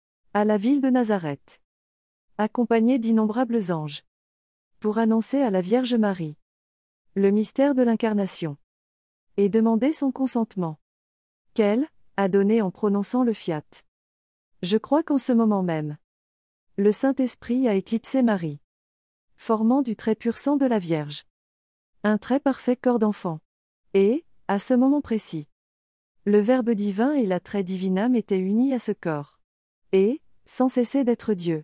A: à la ville de Nazareth, accompagné d'innombrables anges, pour annoncer à la Vierge Marie le mystère de l'incarnation et demander son consentement, qu'elle a donné en prononçant le fiat. Je crois qu'en ce moment même, le Saint-Esprit a éclipsé Marie, formant du très pur sang de la Vierge un très parfait corps d'enfant. Et, à ce moment précis, le Verbe divin et la très divine âme étaient unis à ce corps. Et, sans cesser d'être Dieu,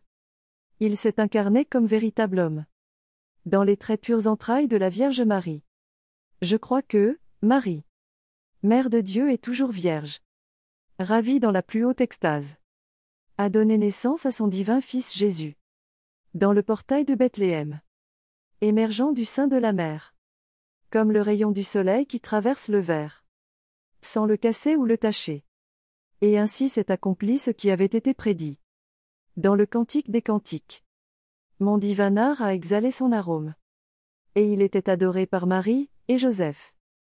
A: il s'est incarné comme véritable homme dans les très pures entrailles de la Vierge Marie. Je crois que, Marie, Mère de Dieu et toujours Vierge, ravie dans la plus haute extase, a donné naissance à son divin Fils Jésus, dans le portail de Bethléem, émergeant du sein de la mer, comme le rayon du soleil qui traverse le verre, sans le casser ou le tacher. Et ainsi s'est accompli ce qui avait été prédit dans le Cantique des Cantiques. Mon divin art a exhalé son arôme, et il était adoré par Marie et Joseph.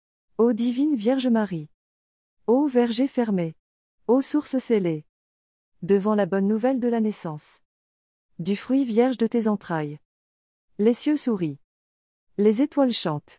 A: Ô divine Vierge Marie! Ô verger fermé! Ô source scellée! Devant la bonne nouvelle de la naissance du fruit vierge de tes entrailles, les cieux sourient, les étoiles chantent,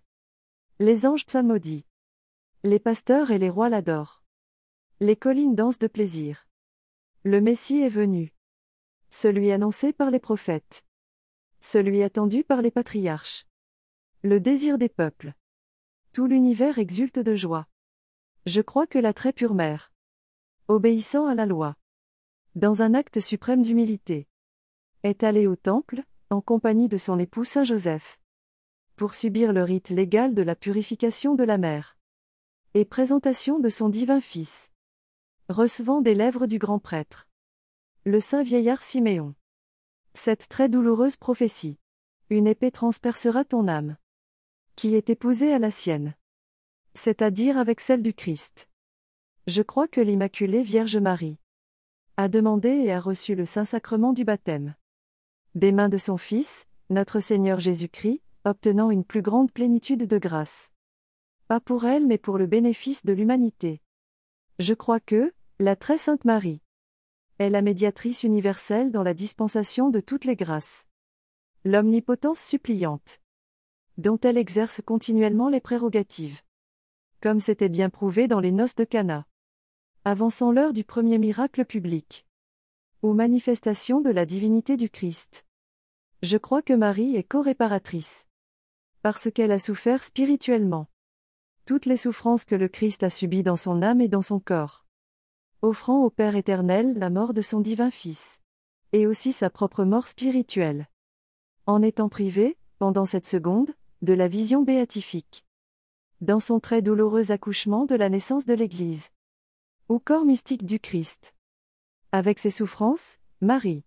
A: les anges psalmodient, les pasteurs et les rois l'adorent, les collines dansent de plaisir. Le Messie est venu, celui annoncé par les prophètes, celui attendu par les patriarches, le désir des peuples. Tout l'univers exulte de joie. Je crois que la très pure mère, obéissant à la loi, dans un acte suprême d'humilité, est allée au temple, en compagnie de son époux Saint Joseph, pour subir le rite légal de la purification de la mère et présentation de son divin Fils, recevant des lèvres du grand prêtre, le saint vieillard Siméon, cette très douloureuse prophétie: une épée transpercera ton âme, qui est épousée à la sienne, c'est-à-dire avec celle du Christ. Je crois que l'Immaculée Vierge Marie a demandé et a reçu le Saint-Sacrement du baptême des mains de son Fils, notre Seigneur Jésus-Christ, obtenant une plus grande plénitude de grâce. Pas pour elle mais pour le bénéfice de l'humanité. Je crois que, la très sainte Marie est la médiatrice universelle dans la dispensation de toutes les grâces, l'omnipotence suppliante, dont elle exerce continuellement les prérogatives, comme c'était bien prouvé dans les noces de Cana, avançant l'heure du premier miracle public, ou manifestation de la divinité du Christ. Je crois que Marie est co-réparatrice, parce qu'elle a souffert spirituellement toutes les souffrances que le Christ a subies dans son âme et dans son corps, offrant au Père éternel la mort de son divin Fils, et aussi sa propre mort spirituelle, en étant privée, pendant cette seconde, de la vision béatifique, dans son très douloureux accouchement de la naissance de l'Église, au corps mystique du Christ. Avec ses souffrances, Marie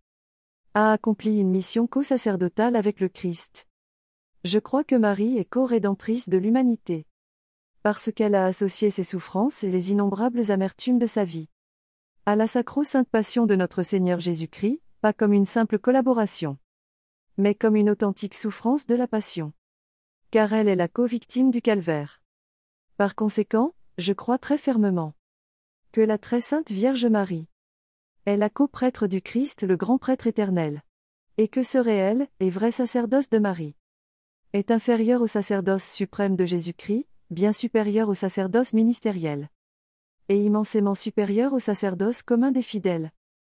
A: a accompli une mission co-sacerdotale avec le Christ. Je crois que Marie est co-rédemptrice de l'humanité, parce qu'elle a associé ses souffrances et les innombrables amertumes de sa vie à la sacro-sainte passion de notre Seigneur Jésus-Christ, pas comme une simple collaboration, mais comme une authentique souffrance de la passion, car elle est la co-victime du calvaire. Par conséquent, je crois très fermement que la très sainte Vierge Marie est la co-prêtre du Christ, le grand prêtre éternel, et que ce réel et vrai sacerdoce de Marie est inférieur au sacerdoce suprême de Jésus-Christ, bien supérieur au sacerdoce ministériel, et immensément supérieur au sacerdoce commun des fidèles.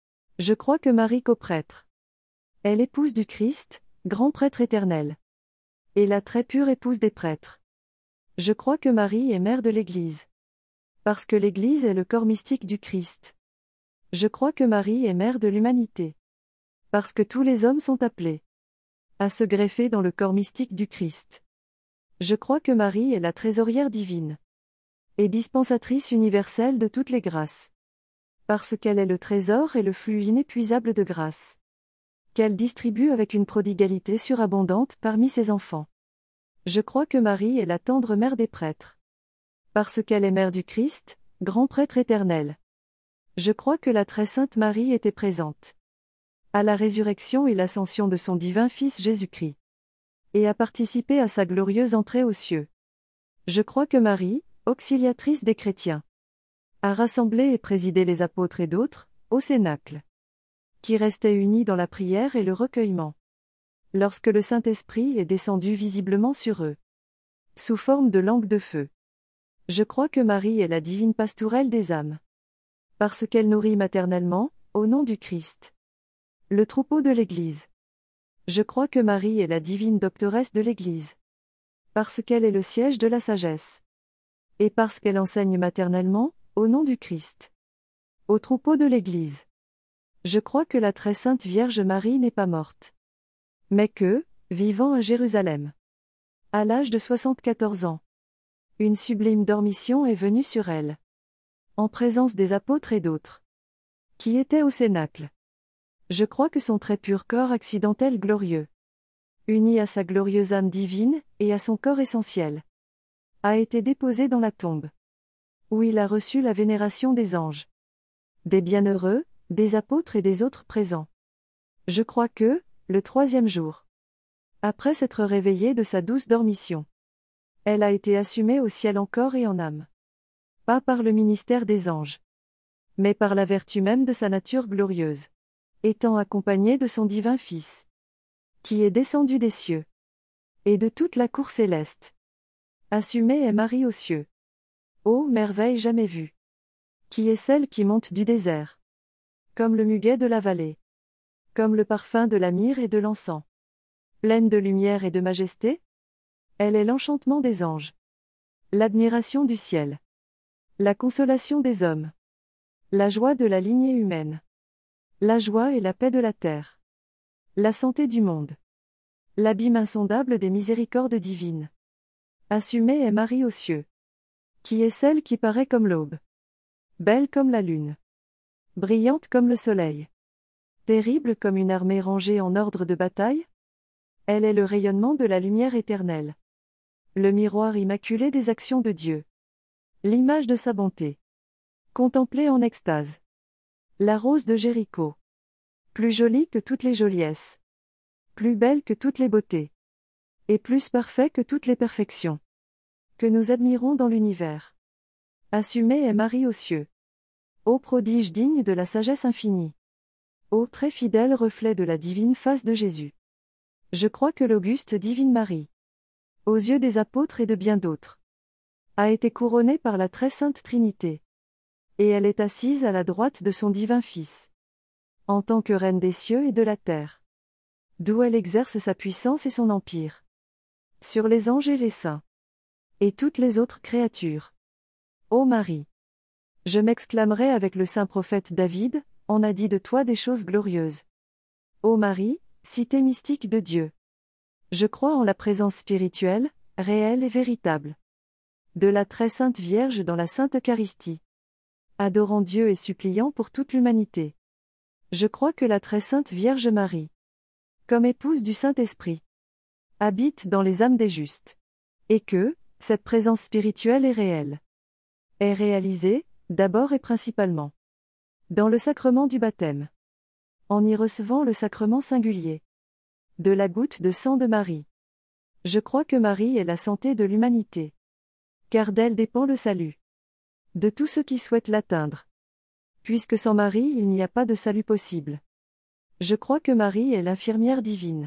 A: Je crois que Marie coprêtre est l'épouse du Christ, grand prêtre éternel, et la très pure épouse des prêtres. Je crois que Marie est mère de l'Église, parce que l'Église est le corps mystique du Christ. Je crois que Marie est mère de l'humanité, parce que tous les hommes sont appelés à se greffer dans le corps mystique du Christ. Je crois que Marie est la trésorière divine et dispensatrice universelle de toutes les grâces, parce qu'elle est le trésor et le flux inépuisable de grâce qu'elle distribue avec une prodigalité surabondante parmi ses enfants. Je crois que Marie est la tendre mère des prêtres, parce qu'elle est mère du Christ, grand prêtre éternel. Je crois que la très sainte Marie était présente à la résurrection et l'ascension de son divin Fils Jésus-Christ, et à participer à sa glorieuse entrée aux cieux. Je crois que Marie, auxiliatrice des chrétiens, a rassemblé et présidé les apôtres et d'autres, au Cénacle, qui restaient unis dans la prière et le recueillement, lorsque le Saint-Esprit est descendu visiblement sur eux, sous forme de langue de feu. Je crois que Marie est la divine pastourelle des âmes, parce qu'elle nourrit maternellement, au nom du Christ, le troupeau de l'Église. Je crois que Marie est la divine doctoresse de l'Église, parce qu'elle est le siège de la sagesse, et parce qu'elle enseigne maternellement, au nom du Christ, au troupeau de l'Église. Je crois que la très sainte Vierge Marie n'est pas morte, mais que, vivant à Jérusalem, à l'âge de soixante-quatorze ans, une sublime dormition est venue sur elle, en présence des apôtres et d'autres, qui étaient au Cénacle. Je crois que son très pur corps accidentel glorieux, uni à sa glorieuse âme divine, et à son corps essentiel, a été déposé dans la tombe, où il a reçu la vénération des anges, des bienheureux, des apôtres et des autres présents. Je crois que, le troisième jour, après s'être réveillée de sa douce dormition, elle a été assumée au ciel en corps et en âme. Pas par le ministère des anges, mais par la vertu même de sa nature glorieuse, étant accompagnée de son divin Fils, qui est descendu des cieux, et de toute la cour céleste. Assumée est Marie aux cieux. Ô merveille jamais vue! Qui est celle qui monte du désert, comme le muguet de la vallée, comme le parfum de la myrrhe et de l'encens, pleine de lumière et de majesté? Elle est l'enchantement des anges, l'admiration du ciel, la consolation des hommes, la joie de la lignée humaine, la joie et la paix de la terre, la santé du monde, l'abîme insondable des miséricordes divines. Assumée est Marie aux cieux, qui est celle qui paraît comme l'aube, belle comme la lune, brillante comme le soleil, terrible comme une armée rangée en ordre de bataille. Elle est le rayonnement de la lumière éternelle, le miroir immaculé des actions de Dieu, l'image de sa bonté, contemplée en extase, la rose de Jéricho, plus jolie que toutes les joliesses, plus belle que toutes les beautés, et plus parfait que toutes les perfections, que nous admirons dans l'univers. Assumée est Marie aux cieux. Ô prodige digne de la sagesse infinie! Ô très fidèle reflet de la divine face de Jésus! Je crois que l'auguste divine Marie, aux yeux des apôtres et de bien d'autres, a été couronnée par la très sainte Trinité, et elle est assise à la droite de son divin Fils, en tant que reine des cieux et de la terre, d'où elle exerce sa puissance et son empire, sur les anges et les saints, et toutes les autres créatures. Ô Marie! Je m'exclamerai avec le saint prophète David, on a dit de toi des choses glorieuses. Ô Marie, cité mystique de Dieu! Je crois en la présence spirituelle, réelle et véritable, de la très sainte Vierge dans la Sainte Eucharistie, adorant Dieu et suppliant pour toute l'humanité. Je crois que la très sainte Vierge Marie, comme épouse du Saint-Esprit, habite dans les âmes des justes, et que, cette présence spirituelle est réelle, est réalisée, d'abord et principalement, dans le sacrement du baptême, en y recevant le sacrement singulier de la goutte de sang de Marie. Je crois que Marie est la santé de l'humanité, car d'elle dépend le salut de tous ceux qui souhaitent l'atteindre, puisque sans Marie il n'y a pas de salut possible. Je crois que Marie est l'infirmière divine,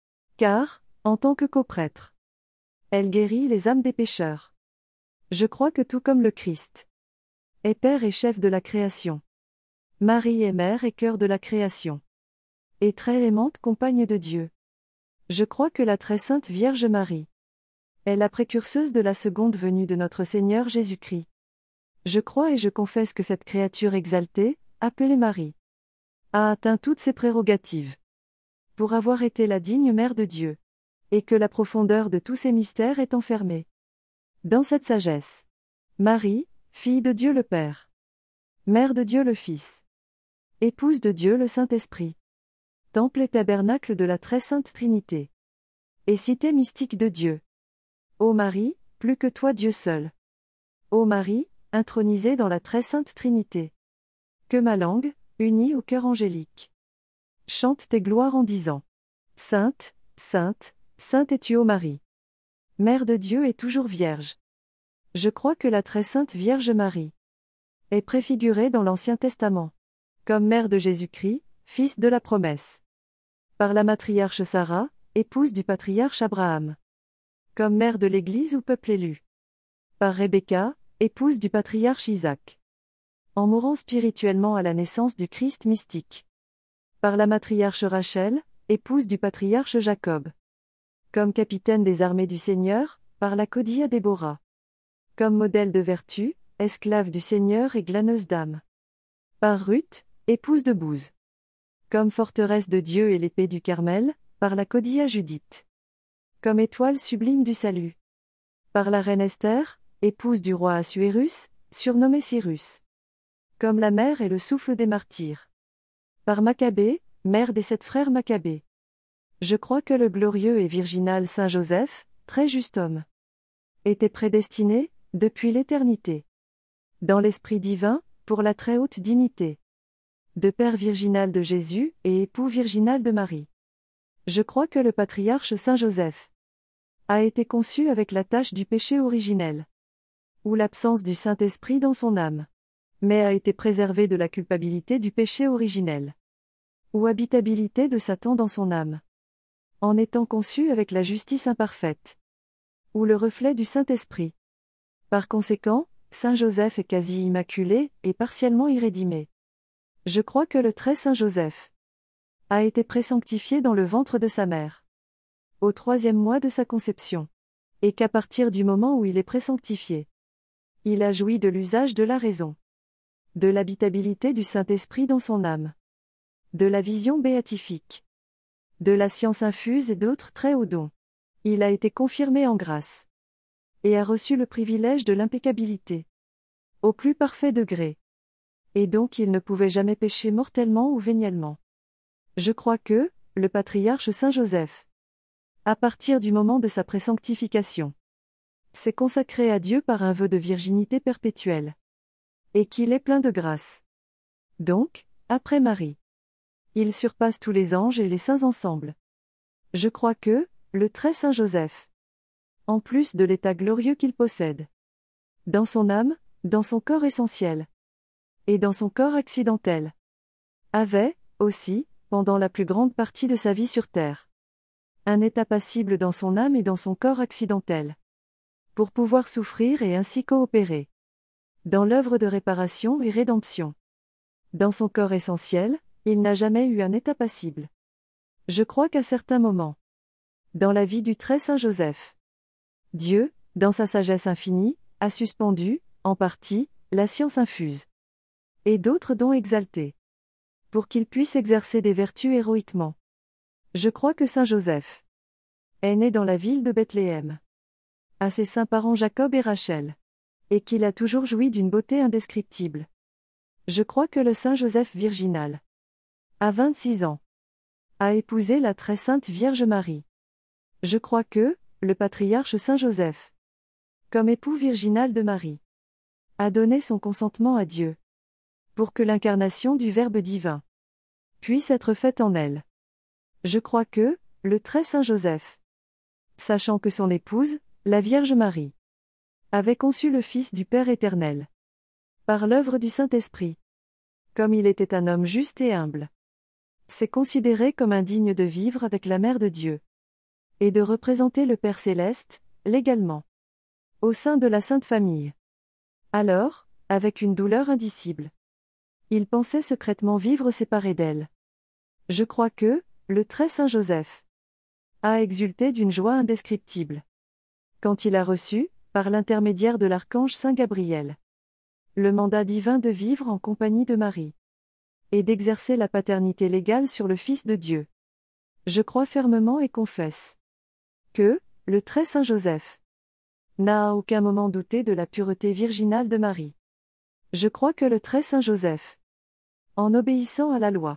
A: car, en tant que coprêtre, elle guérit les âmes des pécheurs. Je crois que tout comme le Christ est Père et chef de la création, Marie est mère et cœur de la création, et très aimante compagne de Dieu. Je crois que la très sainte Vierge Marie est la précurseuse de la seconde venue de notre Seigneur Jésus-Christ. Je crois et je confesse que cette créature exaltée, appelée Marie, a atteint toutes ses prérogatives, pour avoir été la digne mère de Dieu, et que la profondeur de tous ses mystères est enfermée dans cette sagesse. Marie, fille de Dieu le Père, mère de Dieu le Fils, épouse de Dieu le Saint-Esprit, temple et tabernacle de la très sainte Trinité, et cité mystique de Dieu. Ô Marie, plus que toi Dieu seul. Ô Marie, intronisée dans la très sainte Trinité, que ma langue, unie au cœur angélique, Chante tes gloires en disant: Sainte, Sainte, Sainte es-tu ô Marie. Mère de Dieu et toujours Vierge. Je crois que la très sainte Vierge Marie est préfigurée dans l'Ancien Testament comme mère de Jésus-Christ, fils de la promesse. Par la matriarche Sarah, épouse du patriarche Abraham. Comme mère de l'Église ou peuple élu. Par Rebecca, épouse du patriarche Isaac. En mourant spirituellement à la naissance du Christ mystique. Par la matriarche Rachel, épouse du patriarche Jacob. Comme capitaine des armées du Seigneur, par la Codia Déborah. Comme modèle de vertu, esclave du Seigneur et glaneuse d'âme. Par Ruth, épouse de Bouze. Comme forteresse de Dieu et l'épée du Carmel, par la Codia Judith. Comme étoile sublime du salut. Par la reine Esther, épouse du roi Assuérus, surnommé Cyrus. Comme la mère et le souffle des martyrs. Par Maccabée, mère des sept frères Maccabée. Je crois que le glorieux et virginal Saint Joseph, très juste homme, était prédestiné, depuis l'éternité, dans l'esprit divin, pour la très haute dignité de Père virginal de Jésus et époux virginal de Marie. Je crois que le patriarche Saint Joseph a été conçu avec la tâche du péché originel, ou l'absence du Saint-Esprit dans son âme, mais a été préservé de la culpabilité du péché originel, ou habitabilité de Satan dans son âme, en étant conçu avec la justice imparfaite, ou le reflet du Saint-Esprit. Par conséquent, Saint Joseph est quasi immaculé et partiellement irrédimé. Je crois que le très Saint Joseph a été présanctifié dans le ventre de sa mère, au troisième mois de sa conception, et qu'à partir du moment où il est présanctifié, il a joui de l'usage de la raison, de l'habitabilité du Saint-Esprit dans son âme, de la vision béatifique, de la science infuse et d'autres très hauts dons. Il a été confirmé en grâce, et a reçu le privilège de l'impeccabilité, au plus parfait degré. Et donc il ne pouvait jamais pécher mortellement ou véniellement. Je crois que, le patriarche Saint Joseph, à partir du moment de sa présanctification, s'est consacré à Dieu par un vœu de virginité perpétuelle, et qu'il est plein de grâce. Donc, après Marie, il surpasse tous les anges et les saints ensemble. Je crois que, le très Saint Joseph, en plus de l'état glorieux qu'il possède, dans son âme, dans son corps essentiel, et dans son corps accidentel, avait, aussi, pendant la plus grande partie de sa vie sur terre, un état passible dans son âme et dans son corps accidentel, pour pouvoir souffrir et ainsi coopérer dans l'œuvre de réparation et rédemption. Dans son corps essentiel, il n'a jamais eu un état passible. Je crois qu'à certains moments, dans la vie du très Saint Joseph, Dieu, dans sa sagesse infinie, a suspendu, en partie, la science infuse, et d'autres dons exaltés, pour qu'il puisse exercer des vertus héroïquement. Je crois que Saint Joseph est né dans la ville de Bethléem, à ses saints parents Jacob et Rachel, et qu'il a toujours joui d'une beauté indescriptible. Je crois que le Saint Joseph virginal, à vingt-six ans, a épousé la très sainte Vierge Marie. Je crois que, le patriarche Saint Joseph, comme époux virginal de Marie, a donné son consentement à Dieu, pour que l'incarnation du Verbe divin puisse être faite en elle. Je crois que, le très Saint Joseph, sachant que son épouse, la Vierge Marie, avait conçu le Fils du Père éternel, par l'œuvre du Saint-Esprit, comme il était un homme juste et humble, s'est considéré comme indigne de vivre avec la Mère de Dieu, et de représenter le Père céleste, légalement, au sein de la Sainte Famille. Alors, avec une douleur indicible, il pensait secrètement vivre séparé d'elle. Je crois que, le très Saint Joseph a exulté d'une joie indescriptible, quand il a reçu, par l'intermédiaire de l'archange Saint Gabriel, le mandat divin de vivre en compagnie de Marie, et d'exercer la paternité légale sur le Fils de Dieu. Je crois fermement et confesse que, le très Saint Joseph n'a à aucun moment douté de la pureté virginale de Marie. Je crois que le très Saint Joseph, en obéissant à la loi,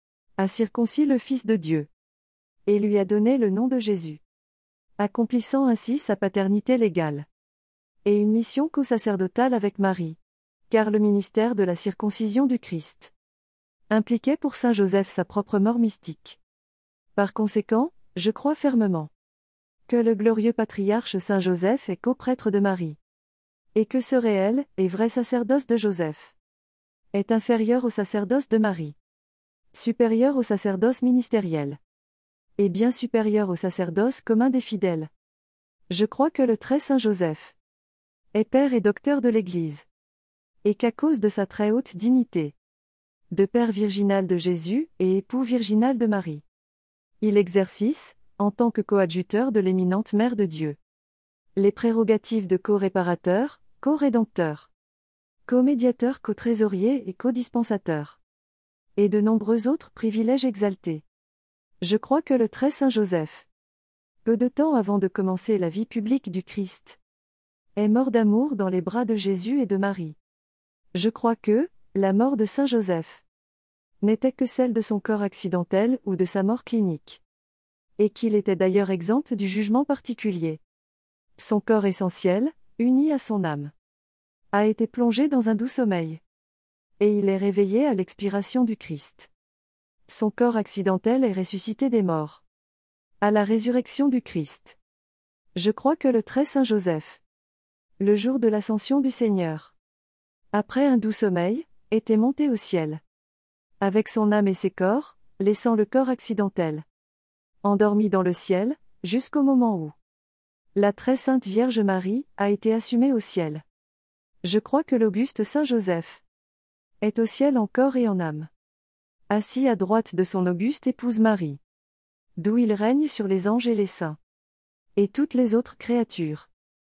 A: a circoncis le Fils de Dieu, et lui a donné le nom de Jésus, accomplissant ainsi sa paternité légale, et une mission co-sacerdotale avec Marie, car le ministère de la circoncision du Christ impliquait pour Saint Joseph sa propre mort mystique. Par conséquent, je crois fermement que le glorieux patriarche Saint Joseph est coprêtre de Marie, et que ce réel et vrai sacerdoce de Joseph est inférieur au sacerdoce de Marie, supérieur au sacerdoce ministériel, et bien supérieur au sacerdoce commun des fidèles. Je crois que le très saint Joseph est père et docteur de l'Église, et qu'à cause de sa très haute dignité de père virginal de Jésus et époux virginal de Marie, il exercice, en tant que coadjuteur de l'éminente Mère de Dieu, les prérogatives de co-réparateur, co-rédempteur, co-médiateur, co-trésorier et co-dispensateur, et de nombreux autres privilèges exaltés. Je crois que le très saint Joseph, peu de temps avant de commencer la vie publique du Christ, est mort d'amour dans les bras de Jésus et de Marie. Je crois que, la mort de saint Joseph n'était que celle de son corps accidentel ou de sa mort clinique, et qu'il était d'ailleurs exempt du jugement particulier. Son corps essentiel, uni à son âme, a été plongé dans un doux sommeil, et il est réveillé à l'expiration du Christ. Son corps accidentel est ressuscité des morts, à la résurrection du Christ. Je crois que le très saint Joseph, le jour de l'ascension du Seigneur, après un doux sommeil, était monté au ciel, avec son âme et ses corps, laissant le corps accidentel endormi dans le ciel, jusqu'au moment où la très sainte Vierge Marie a été assumée au ciel. Je crois que l'auguste saint Joseph est au ciel en corps et en âme, assis à droite de son auguste épouse Marie, d'où il règne sur les anges et les saints, et toutes les autres créatures.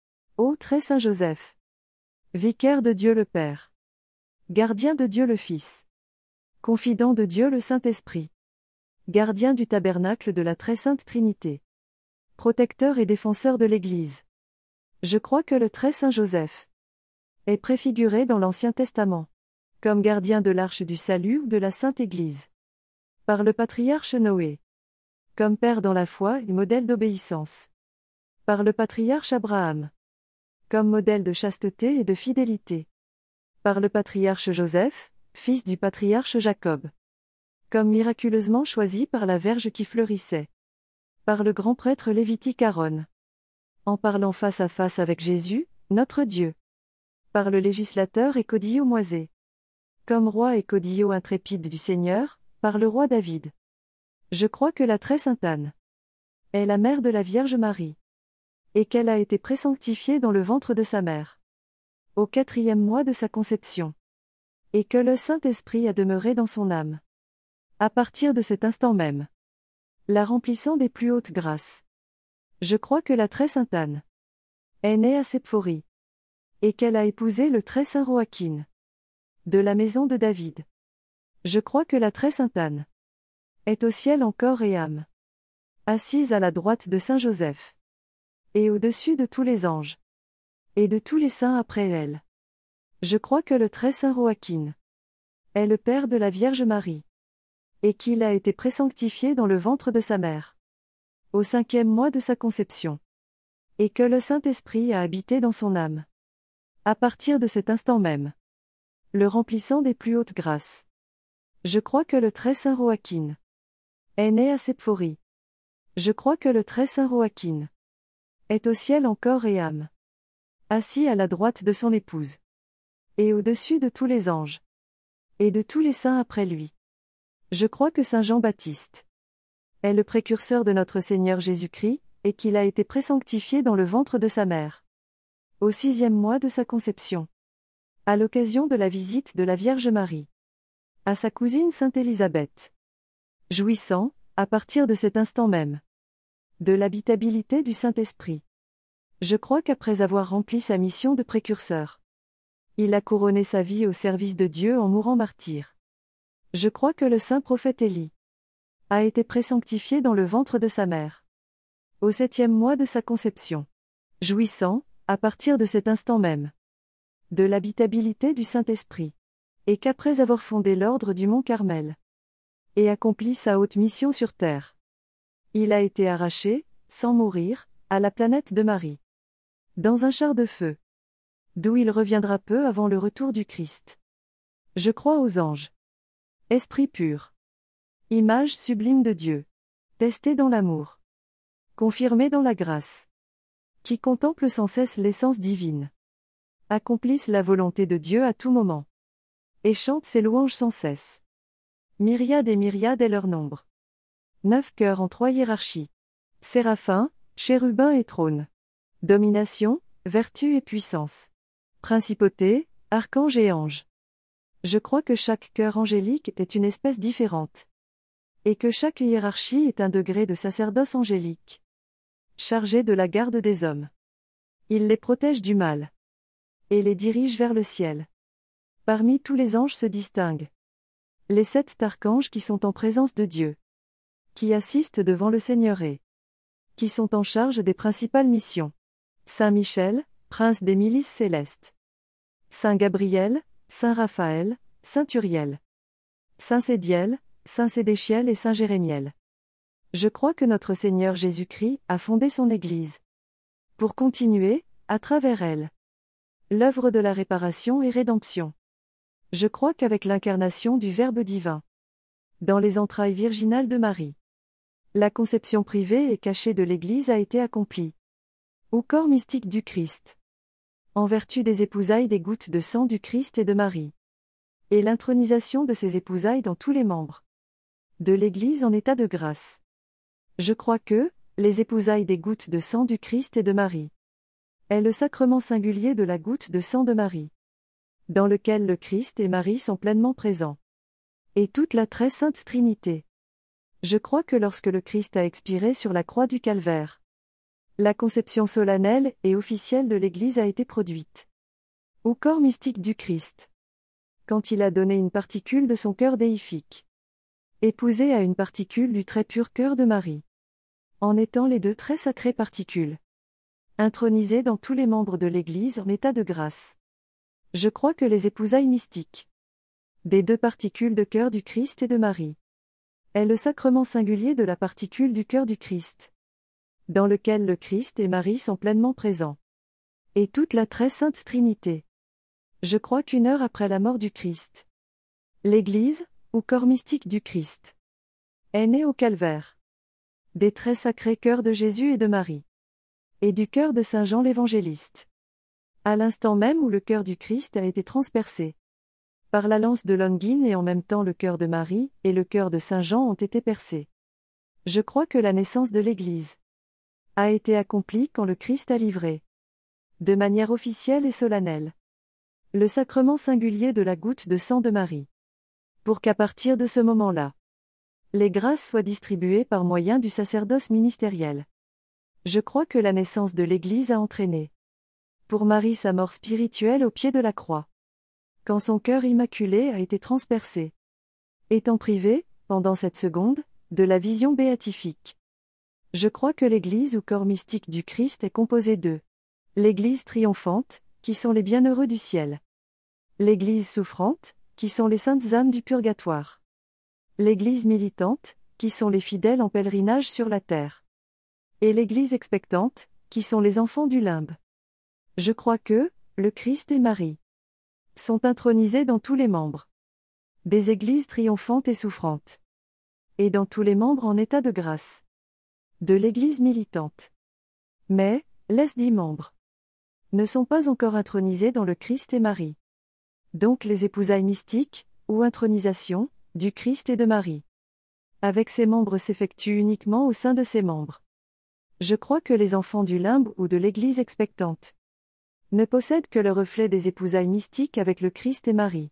A: Ô très saint Joseph, vicaire de Dieu le Père, gardien de Dieu le Fils, confident de Dieu le Saint-Esprit, gardien du tabernacle de la très sainte Trinité, protecteur et défenseur de l'Église. Je crois que le très saint Joseph est préfiguré dans l'Ancien Testament comme gardien de l'arche du salut ou de la Sainte Église, par le patriarche Noé, comme père dans la foi et modèle d'obéissance, par le patriarche Abraham, comme modèle de chasteté et de fidélité, par le patriarche Joseph, fils du patriarche Jacob, comme miraculeusement choisi par la verge qui fleurissait, par le grand prêtre lévitique Aaron, en parlant face à face avec Jésus, notre Dieu, par le législateur et caudillo Moïse, comme roi et caudillo intrépide du Seigneur, par le roi David. Je crois que la très sainte Anne est la mère de la Vierge Marie, et qu'elle a été présanctifiée dans le ventre de sa mère, au quatrième mois de sa conception, et que le Saint-Esprit a demeuré dans son âme, à partir de cet instant même, la remplissant des plus hautes grâces. Je crois que la très sainte Anne est née à Sephorie, et qu'elle a épousé le très saint Joachim, de la maison de David. Je crois que la très sainte Anne est au ciel en corps et âme, assise à la droite de saint Joseph, et au-dessus de tous les anges, et de tous les saints après elle. Je crois que le très saint Joachim est le père de la Vierge Marie, et qu'il a été présanctifié dans le ventre de sa mère, au cinquième mois de sa conception, et que le Saint-Esprit a habité dans son âme, à partir de cet instant même, le remplissant des plus hautes grâces. Je crois que le très saint Joachim est né à Sephorie. Je crois que le très saint Joachim est au ciel en corps et âme, assis à la droite de son épouse, et au-dessus de tous les anges, et de tous les saints après lui. Je crois que saint Jean-Baptiste est le précurseur de notre Seigneur Jésus-Christ, et qu'il a été présanctifié dans le ventre de sa mère, au sixième mois de sa conception, à l'occasion de la visite de la Vierge Marie à sa cousine sainte Élisabeth, jouissant, à partir de cet instant même, de l'habitabilité du Saint-Esprit. Je crois qu'après avoir rempli sa mission de précurseur, il a couronné sa vie au service de Dieu en mourant martyr. Je crois que le saint prophète Élie a été présanctifié dans le ventre de sa mère, au septième mois de sa conception, jouissant, à partir de cet instant même, de l'habitabilité du Saint-Esprit, et qu'après avoir fondé l'ordre du mont Carmel, et accompli sa haute mission sur terre, il a été arraché, sans mourir, à la planète de Marie, dans un char de feu, d'où il reviendra peu avant le retour du Christ. Je crois aux anges, Esprit pur. Image sublime de Dieu. Testé dans l'amour. Confirmé dans la grâce. Qui contemple sans cesse l'essence divine. Accomplissent la volonté de Dieu à tout moment. Et chantent ses louanges sans cesse. Myriades et myriades est leur nombre. Neuf cœurs en trois hiérarchies. Séraphins, chérubins et trônes. Domination, vertu et puissance. Principauté, archange et ange. Je crois que chaque cœur angélique est une espèce différente. Et que chaque hiérarchie est un degré de sacerdoce angélique. Chargé de la garde des hommes. Il les protège du mal. Et les dirige vers le ciel. Parmi tous les anges se distinguent les sept archanges qui sont en présence de Dieu. Qui assistent devant le Seigneuret. Qui sont en charge des principales missions. Saint Michel, prince des milices célestes. Saint Gabriel, Saint Raphaël, Saint Uriel. Saint Sédiel, Saint Sédéchiel et Saint Jérémiel. Je crois que notre Seigneur Jésus-Christ a fondé son Église. Pour continuer, à travers elle, l'œuvre de la réparation et rédemption. Je crois qu'avec l'incarnation du Verbe divin, dans les entrailles virginales de Marie, la conception privée et cachée de l'Église a été accomplie. Au corps mystique du Christ. En vertu des épousailles des gouttes de sang du Christ et de Marie. Et l'intronisation de ces épousailles dans tous les membres de l'Église en état de grâce. Je crois que, les épousailles des gouttes de sang du Christ et de Marie, est le sacrement singulier de la goutte de sang de Marie, dans lequel le Christ et Marie sont pleinement présents. Et toute la très sainte Trinité. Je crois que lorsque le Christ a expiré sur la croix du Calvaire, la conception solennelle et officielle de l'Église a été produite. Au corps mystique du Christ. Quand il a donné une particule de son cœur déifique, épousée à une particule du très pur cœur de Marie. En étant les deux très sacrées particules. Intronisées dans tous les membres de l'Église en état de grâce. Je crois que les épousailles mystiques des deux particules de cœur du Christ et de Marie est le sacrement singulier de la particule du cœur du Christ, dans lequel le Christ et Marie sont pleinement présents. Et toute la très sainte Trinité. Je crois qu'une heure après la mort du Christ, l'Église, ou corps mystique du Christ, est née au Calvaire. Des très sacrés cœurs de Jésus et de Marie. Et du cœur de Saint Jean l'Évangéliste. À l'instant même où le cœur du Christ a été transpercé par la lance de Longin et en même temps le cœur de Marie et le cœur de Saint Jean ont été percés. Je crois que la naissance de l'Église a été accomplie quand le Christ a livré, de manière officielle et solennelle, le sacrement singulier de la goutte de sang de Marie. Pour qu'à partir de ce moment-là, les grâces soient distribuées par moyen du sacerdoce ministériel. Je crois que la naissance de l'Église a entraîné pour Marie sa mort spirituelle au pied de la croix. Quand son cœur immaculé a été transpercé. Étant privé, pendant cette seconde, de la vision béatifique. Je crois que l'Église ou corps mystique du Christ est composée d'eux. L'Église triomphante, qui sont les bienheureux du ciel. L'Église souffrante, qui sont les saintes âmes du purgatoire. L'Église militante, qui sont les fidèles en pèlerinage sur la terre. Et l'Église expectante, qui sont les enfants du limbe. Je crois que, le Christ et Marie sont intronisés dans tous les membres des églises triomphantes et souffrantes, et dans tous les membres en état de grâce de l'Église militante. Mais, les dix membres ne sont pas encore intronisés dans le Christ et Marie. Donc les épousailles mystiques, ou intronisation, du Christ et de Marie, avec ces membres s'effectuent uniquement au sein de ces membres. Je crois que les enfants du limbe ou de l'Église expectante ne possèdent que le reflet des épousailles mystiques avec le Christ et Marie.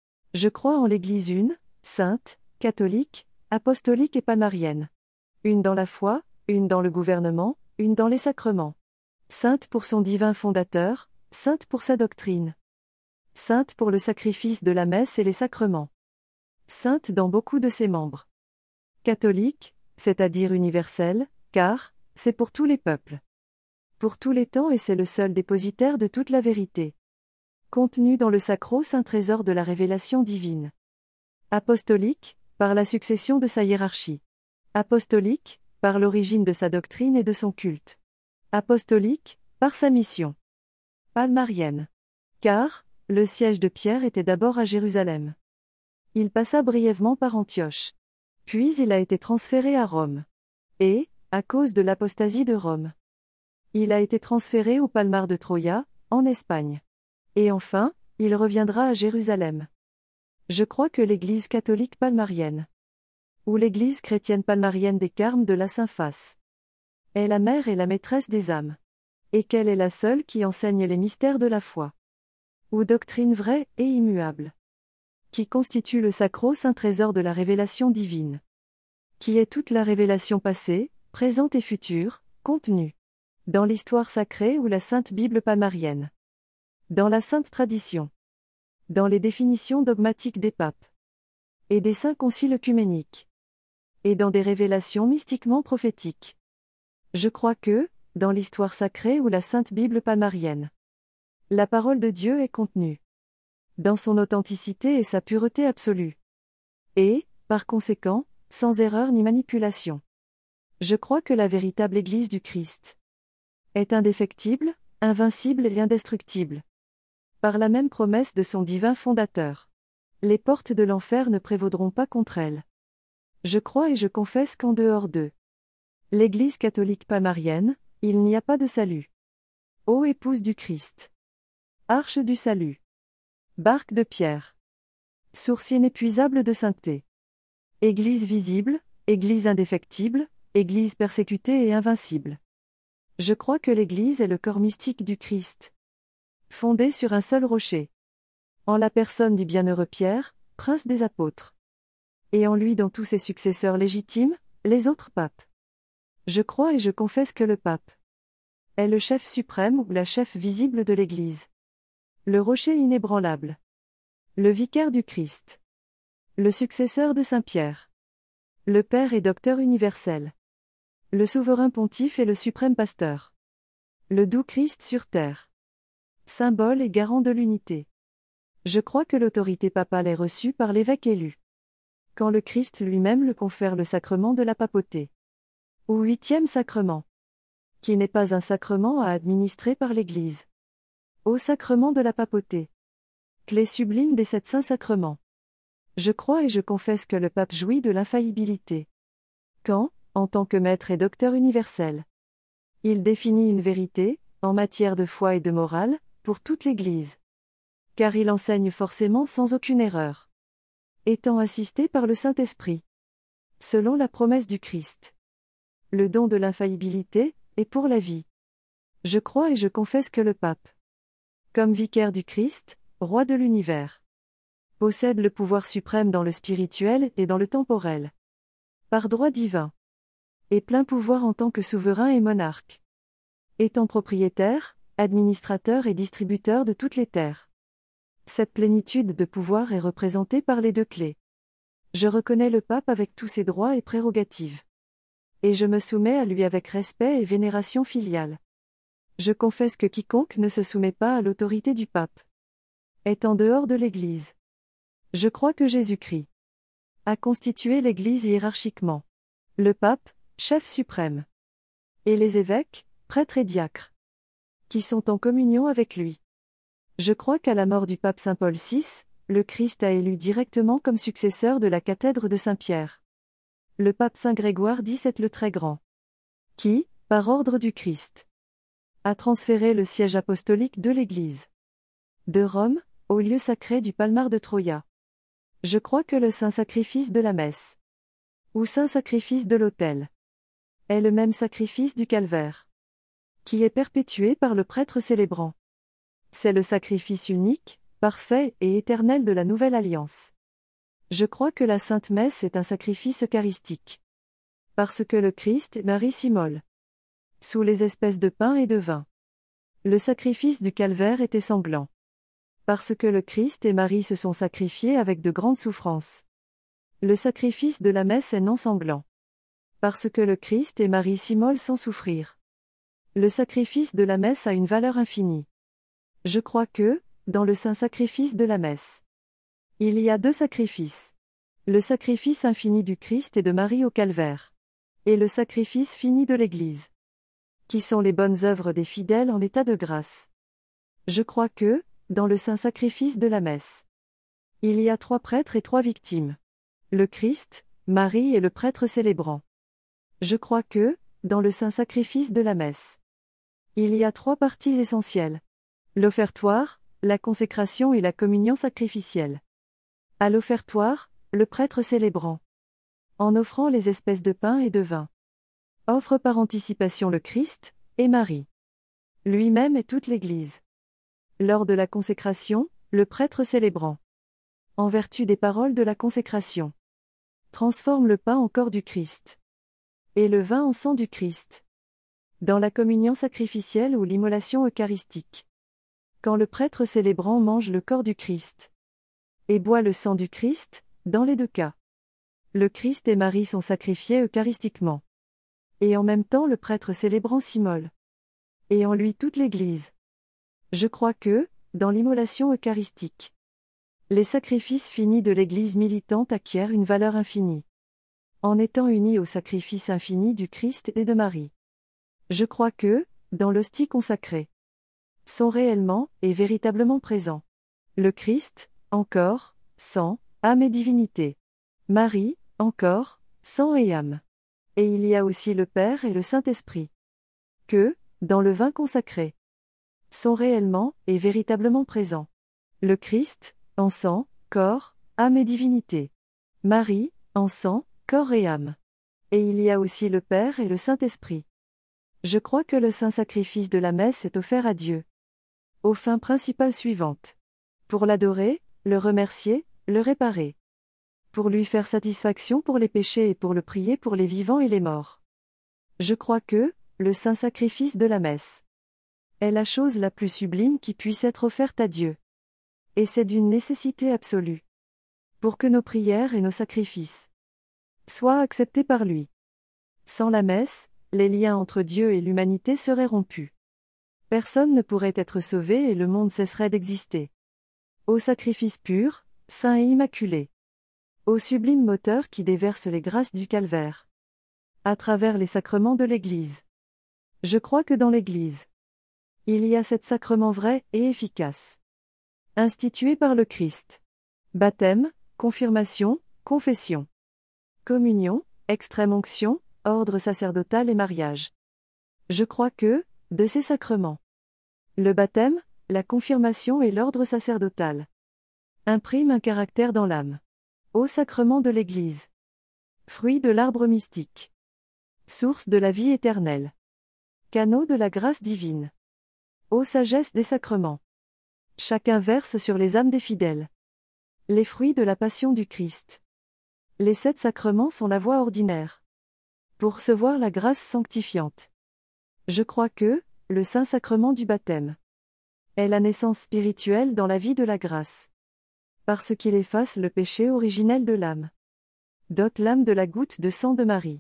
A: Je crois en l'Église une, sainte, catholique, apostolique et palmarienne. Une dans la foi, une dans le gouvernement, une dans les sacrements. Sainte pour son divin fondateur, sainte pour sa doctrine. Sainte pour le sacrifice de la messe et les sacrements. Sainte dans beaucoup de ses membres. Catholique, c'est-à-dire universelle, car, c'est pour tous les peuples. Pour tous les temps et c'est le seul dépositaire de toute la vérité. Contenu dans le sacro-saint trésor de la révélation divine. Apostolique, par la succession de sa hiérarchie. Apostolique, par l'origine de sa doctrine et de son culte. Apostolique, par sa mission. Palmarienne. Car, le siège de Pierre était d'abord à Jérusalem. Il passa brièvement par Antioche. Puis il a été transféré à Rome. Et, à cause de l'apostasie de Rome, il a été transféré au Palmar de Troia, en Espagne. Et enfin, il reviendra à Jérusalem. Je crois que l'Église catholique palmarienne, ou l'Église chrétienne palmarienne des Carmes de la Saint-Face, est la mère et la maîtresse des âmes, et qu'elle est la seule qui enseigne les mystères de la foi, ou doctrine vraie et immuable, qui constitue le sacro-saint trésor de la révélation divine, qui est toute la révélation passée, présente et future, contenue dans l'histoire sacrée ou la Sainte Bible palmarienne, dans la Sainte Tradition, dans les définitions dogmatiques des papes et des saints conciles œcuméniques, et dans des révélations mystiquement prophétiques. Je crois que, dans l'histoire sacrée ou la Sainte Bible palmarienne, la parole de Dieu est contenue dans son authenticité et sa pureté absolue, et, par conséquent, sans erreur ni manipulation. Je crois que la véritable Église du Christ est indéfectible, invincible et indestructible, par la même promesse de son divin fondateur. Les portes de l'enfer ne prévaudront pas contre elle. Je crois et je confesse qu'en dehors d'eux, l'Église catholique palmarienne, il n'y a pas de salut. Ô épouse du Christ, arche du salut, barque de pierre, source inépuisable de sainteté, Église visible, Église indéfectible, Église persécutée et invincible. Je crois que l'Église est le corps mystique du Christ, fondé sur un seul rocher, en la personne du bienheureux Pierre, prince des apôtres, et en lui dans tous ses successeurs légitimes, les autres papes. Je crois et je confesse que le pape est le chef suprême ou la chef visible de l'Église, le rocher inébranlable, le vicaire du Christ, le successeur de Saint Pierre, le Père et Docteur universel, le souverain pontife et le suprême pasteur, le doux Christ sur terre, symbole et garant de l'unité. Je crois que l'autorité papale est reçue par l'évêque élu, quand le Christ lui-même le confère le sacrement de la papauté, ou huitième sacrement, qui n'est pas un sacrement à administrer par l'Église. Au sacrement de la papauté, clé sublime des sept saints sacrements. Je crois et je confesse que le pape jouit de l'infaillibilité, quand, en tant que maître et docteur universel, il définit une vérité, en matière de foi et de morale, pour toute l'Église. Car il enseigne forcément sans aucune erreur, étant assisté par le Saint-Esprit, selon la promesse du Christ. Le don de l'infaillibilité est pour la vie. Je crois et je confesse que le pape, comme vicaire du Christ, roi de l'univers, possède le pouvoir suprême dans le spirituel et dans le temporel, par droit divin, et plein pouvoir en tant que souverain et monarque, étant propriétaire, administrateur et distributeur de toutes les terres. Cette plénitude de pouvoir est représentée par les deux clés. Je reconnais le pape avec tous ses droits et prérogatives, et je me soumets à lui avec respect et vénération filiale. Je confesse que quiconque ne se soumet pas à l'autorité du pape est en dehors de l'Église. Je crois que Jésus-Christ a constitué l'Église hiérarchiquement, le pape, chef suprême, et les évêques, prêtres et diacres, qui sont en communion avec lui. Je crois qu'à la mort du pape Saint Paul six, le Christ a élu directement comme successeur de la cathèdre de Saint-Pierre le pape Saint Grégoire dix-sept le Très Grand, qui, par ordre du Christ, a transféré le siège apostolique de l'Église de Rome, au lieu sacré du Palmar de Troia. Je crois que le saint sacrifice de la messe, ou saint sacrifice de l'autel, est le même sacrifice du calvaire, qui est perpétué par le prêtre célébrant. C'est le sacrifice unique, parfait et éternel de la nouvelle alliance. Je crois que la Sainte Messe est un sacrifice eucharistique, parce que le Christ et Marie s'immolent sous les espèces de pain et de vin. Le sacrifice du calvaire était sanglant, parce que le Christ et Marie se sont sacrifiés avec de grandes souffrances. Le sacrifice de la messe est non sanglant, parce que le Christ et Marie s'immolent sans souffrir. Le sacrifice de la messe a une valeur infinie. Je crois que, dans le saint sacrifice de la messe, il y a deux sacrifices. Le sacrifice infini du Christ et de Marie au calvaire, et le sacrifice fini de l'Église, qui sont les bonnes œuvres des fidèles en état de grâce. Je crois que, dans le saint sacrifice de la messe, Il y a trois prêtres et trois victimes. Le Christ, Marie et le prêtre célébrant. Je crois que, dans le saint sacrifice de la messe, il y a trois parties essentielles. L'offertoire, la consécration et la communion sacrificielle. À l'offertoire, le prêtre célébrant, en offrant les espèces de pain et de vin, offre par anticipation le Christ, et Marie, lui-même et toute l'Église. Lors de la consécration, le prêtre célébrant, en vertu des paroles de la consécration, transforme le pain en corps du Christ, et le vin en sang du Christ. Dans la communion sacrificielle ou l'immolation eucharistique, quand le prêtre célébrant mange le corps du Christ, et boit le sang du Christ, dans les deux cas, le Christ et Marie sont sacrifiés eucharistiquement. Et en même temps le prêtre célébrant s'immole. Et en lui toute l'Église. Je crois que, dans l'immolation eucharistique, les sacrifices finis de l'Église militante acquièrent une valeur infinie, en étant unis au sacrifice infini du Christ et de Marie. Je crois que, dans l'hostie consacrée, sont réellement et véritablement présents le Christ, encore, sang, âme et divinité. Marie, encore, sang et âme. Et il y a aussi le Père et le Saint-Esprit. Que, dans le vin consacré, sont réellement et véritablement présents le Christ, en sang, corps, âme et divinité. Marie, en sang, corps et âme. Et il y a aussi le Père et le Saint-Esprit. Je crois que le saint sacrifice de la messe est offert à Dieu, aux fins principales suivantes. Pour l'adorer, le remercier, le réparer. Pour lui faire satisfaction pour les péchés et pour le prier pour les vivants et les morts. Je crois que, le saint sacrifice de la messe est la chose la plus sublime qui puisse être offerte à Dieu. Et c'est d'une nécessité absolue, pour que nos prières et nos sacrifices soient acceptés par lui. Sans la messe, les liens entre Dieu et l'humanité seraient rompus. Personne ne pourrait être sauvé et le monde cesserait d'exister. Au sacrifice pur, saint et immaculé. Au sublime moteur qui déverse les grâces du calvaire. À travers les sacrements de l'Église. Je crois que dans l'Église, il y a sept sacrements vrais et efficaces, institués par le Christ. Baptême, confirmation, confession, communion, extrême-onction, ordre sacerdotal et mariage. Je crois que, de ces sacrements, le baptême, la confirmation et l'ordre sacerdotal impriment un caractère dans l'âme. Ô sacrement de l'Église, fruit de l'arbre mystique, source de la vie éternelle, canaux de la grâce divine, ô sagesse des sacrements, chacun verse sur les âmes des fidèles les fruits de la passion du Christ. Les sept sacrements sont la voie ordinaire pour recevoir la grâce sanctifiante. Je crois que, le saint sacrement du baptême est la naissance spirituelle dans la vie de la grâce, parce qu'il efface le péché originel de l'âme, dote l'âme de la goutte de sang de Marie,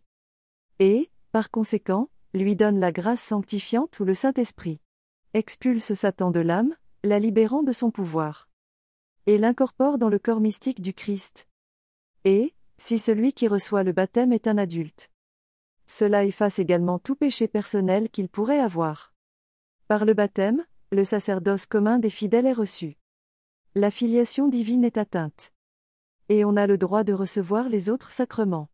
A: et, par conséquent, lui donne la grâce sanctifiante ou le Saint-Esprit, expulse Satan de l'âme, la libérant de son pouvoir, et l'incorpore dans le corps mystique du Christ. Et, si celui qui reçoit le baptême est un adulte, cela efface également tout péché personnel qu'il pourrait avoir. Par le baptême, le sacerdoce commun des fidèles est reçu. La filiation divine est atteinte. Et on a le droit de recevoir les autres sacrements.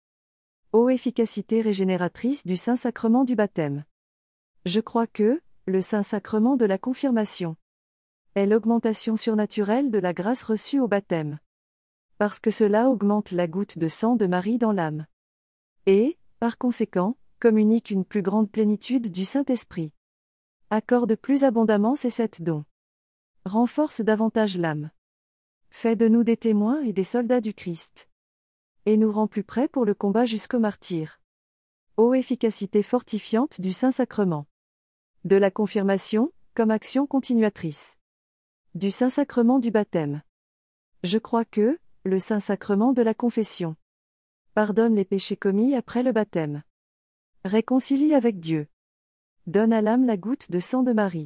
A: Ô efficacité régénératrice du Saint-Sacrement du baptême. Je crois que, le Saint-Sacrement de la confirmation est l'augmentation surnaturelle de la grâce reçue au baptême. Parce que cela augmente la goutte de sang de Marie dans l'âme. Et, par conséquent, communique une plus grande plénitude du Saint-Esprit. Accorde plus abondamment ces sept dons. Renforce davantage l'âme. Fait de nous des témoins et des soldats du Christ. Et nous rend plus prêts pour le combat jusqu'au martyre. Ô efficacité fortifiante du Saint-Sacrement. De la confirmation, comme action continuatrice. Du Saint-Sacrement du baptême. Je crois que, le Saint-Sacrement de la confession pardonne les péchés commis après le baptême. Réconcilie avec Dieu. Donne à l'âme la goutte de sang de Marie,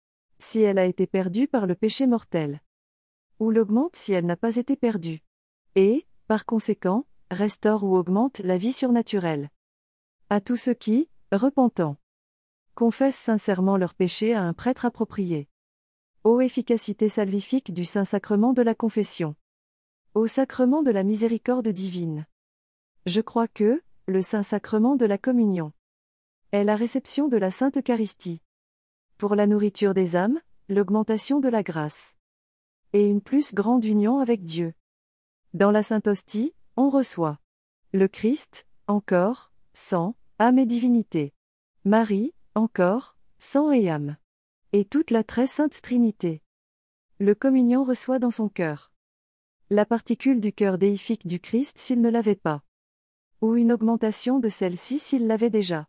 A: si elle a été perdue par le péché mortel. Ou l'augmente si elle n'a pas été perdue. Et, par conséquent, restaure ou augmente la vie surnaturelle. À tous ceux qui, repentant, confessent sincèrement leurs péchés à un prêtre approprié. Ô efficacité salvifique du Saint-Sacrement de la confession. Au sacrement de la miséricorde divine. Je crois que, le Saint-Sacrement de la communion est la réception de la Sainte Eucharistie. Pour la nourriture des âmes, l'augmentation de la grâce. Et une plus grande union avec Dieu. Dans la Sainte Hostie, on reçoit le Christ, encore, sang, âme et divinité. Marie, encore, sang et âme. Et toute la très sainte Trinité. Le communion reçoit dans son cœur la particule du cœur déifique du Christ s'il ne l'avait pas. Ou une augmentation de celle-ci s'il l'avait déjà.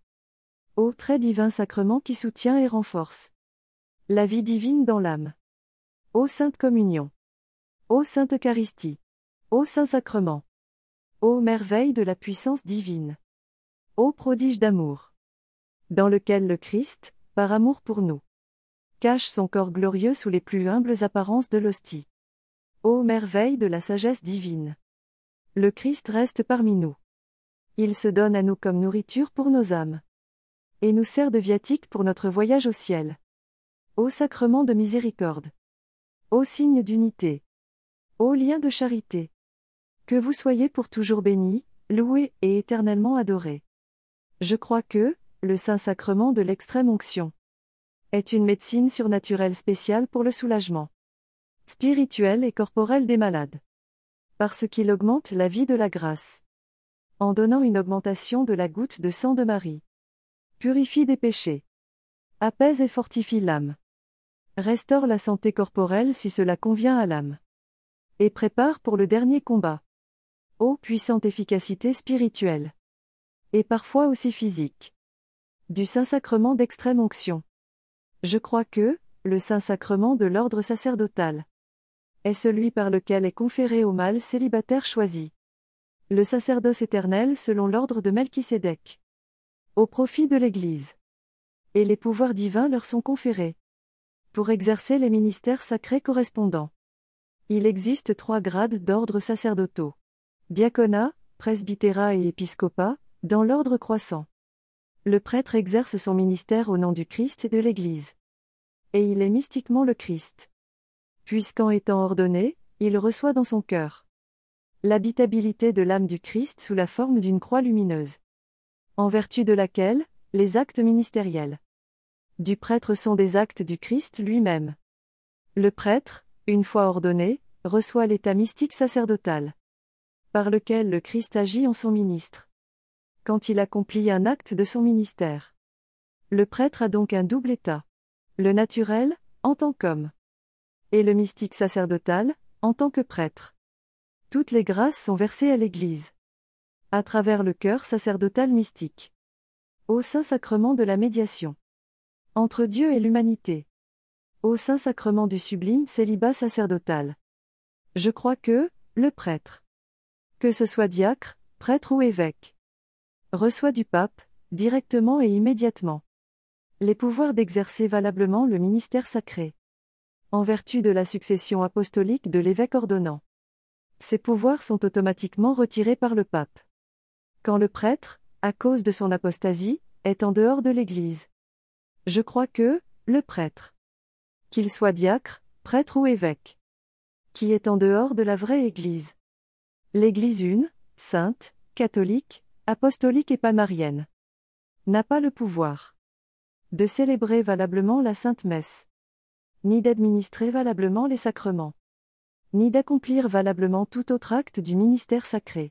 A: Ô très divin sacrement qui soutient et renforce la vie divine dans l'âme. Ô Sainte Communion. Ô Sainte Eucharistie. Ô Saint-Sacrement. Ô merveille de la puissance divine. Ô prodige d'amour. Dans lequel le Christ, par amour pour nous, cache son corps glorieux sous les plus humbles apparences de l'hostie. Ô merveille de la sagesse divine. Le Christ reste parmi nous. Il se donne à nous comme nourriture pour nos âmes. Et nous sert de viatique pour notre voyage au ciel. Ô sacrement de miséricorde. Ô signe d'unité. Ô lien de charité. Que vous soyez pour toujours bénis, loués et éternellement adorés. Je crois que, le Saint-Sacrement de l'extrême-onction est une médecine surnaturelle spéciale pour le soulagement spirituel et corporel des malades. Parce qu'il augmente la vie de la grâce. En donnant une augmentation de la goutte de sang de Marie. Purifie des péchés. Apaise et fortifie l'âme. Restaure la santé corporelle si cela convient à l'âme. Et prépare pour le dernier combat. Ô puissante efficacité spirituelle. Et parfois aussi physique. Du Saint-Sacrement d'extrême-onction. Je crois que, le Saint-Sacrement de l'ordre sacerdotal est celui par lequel est conféré au mâle célibataire choisi le sacerdoce éternel selon l'ordre de Melchisédek, au profit de l'Église. Et les pouvoirs divins leur sont conférés pour exercer les ministères sacrés correspondants. Il existe trois grades d'ordre sacerdotaux. Diaconat, presbytérat et épiscopat, dans l'ordre croissant. Le prêtre exerce son ministère au nom du Christ et de l'Église. Et il est mystiquement le Christ. Puisqu'en étant ordonné, il reçoit dans son cœur l'habitabilité de l'âme du Christ sous la forme d'une croix lumineuse, en vertu de laquelle, les actes ministériels du prêtre sont des actes du Christ lui-même. Le prêtre, une fois ordonné, reçoit l'état mystique sacerdotal, par lequel le Christ agit en son ministre, quand il accomplit un acte de son ministère. Le prêtre a donc un double état, le naturel, en tant qu'homme, et le mystique sacerdotal, en tant que prêtre. Toutes les grâces sont versées à l'Église, à travers le cœur sacerdotal mystique, au Saint-Sacrement de la médiation entre Dieu et l'humanité, au Saint-Sacrement du sublime célibat sacerdotal. Je crois que, le prêtre, que ce soit diacre, prêtre ou évêque, reçoit du pape, directement et immédiatement, les pouvoirs d'exercer valablement le ministère sacré, en vertu de la succession apostolique de l'évêque ordonnant. Ces pouvoirs sont automatiquement retirés par le pape, quand le prêtre, à cause de son apostasie, est en dehors de l'Église. Je crois que, le prêtre, qu'il soit diacre, prêtre ou évêque, qui est en dehors de la vraie Église, l'Église une, sainte, catholique, apostolique et palmarienne, n'a pas le pouvoir de célébrer valablement la Sainte Messe, ni d'administrer valablement les sacrements, ni d'accomplir valablement tout autre acte du ministère sacré.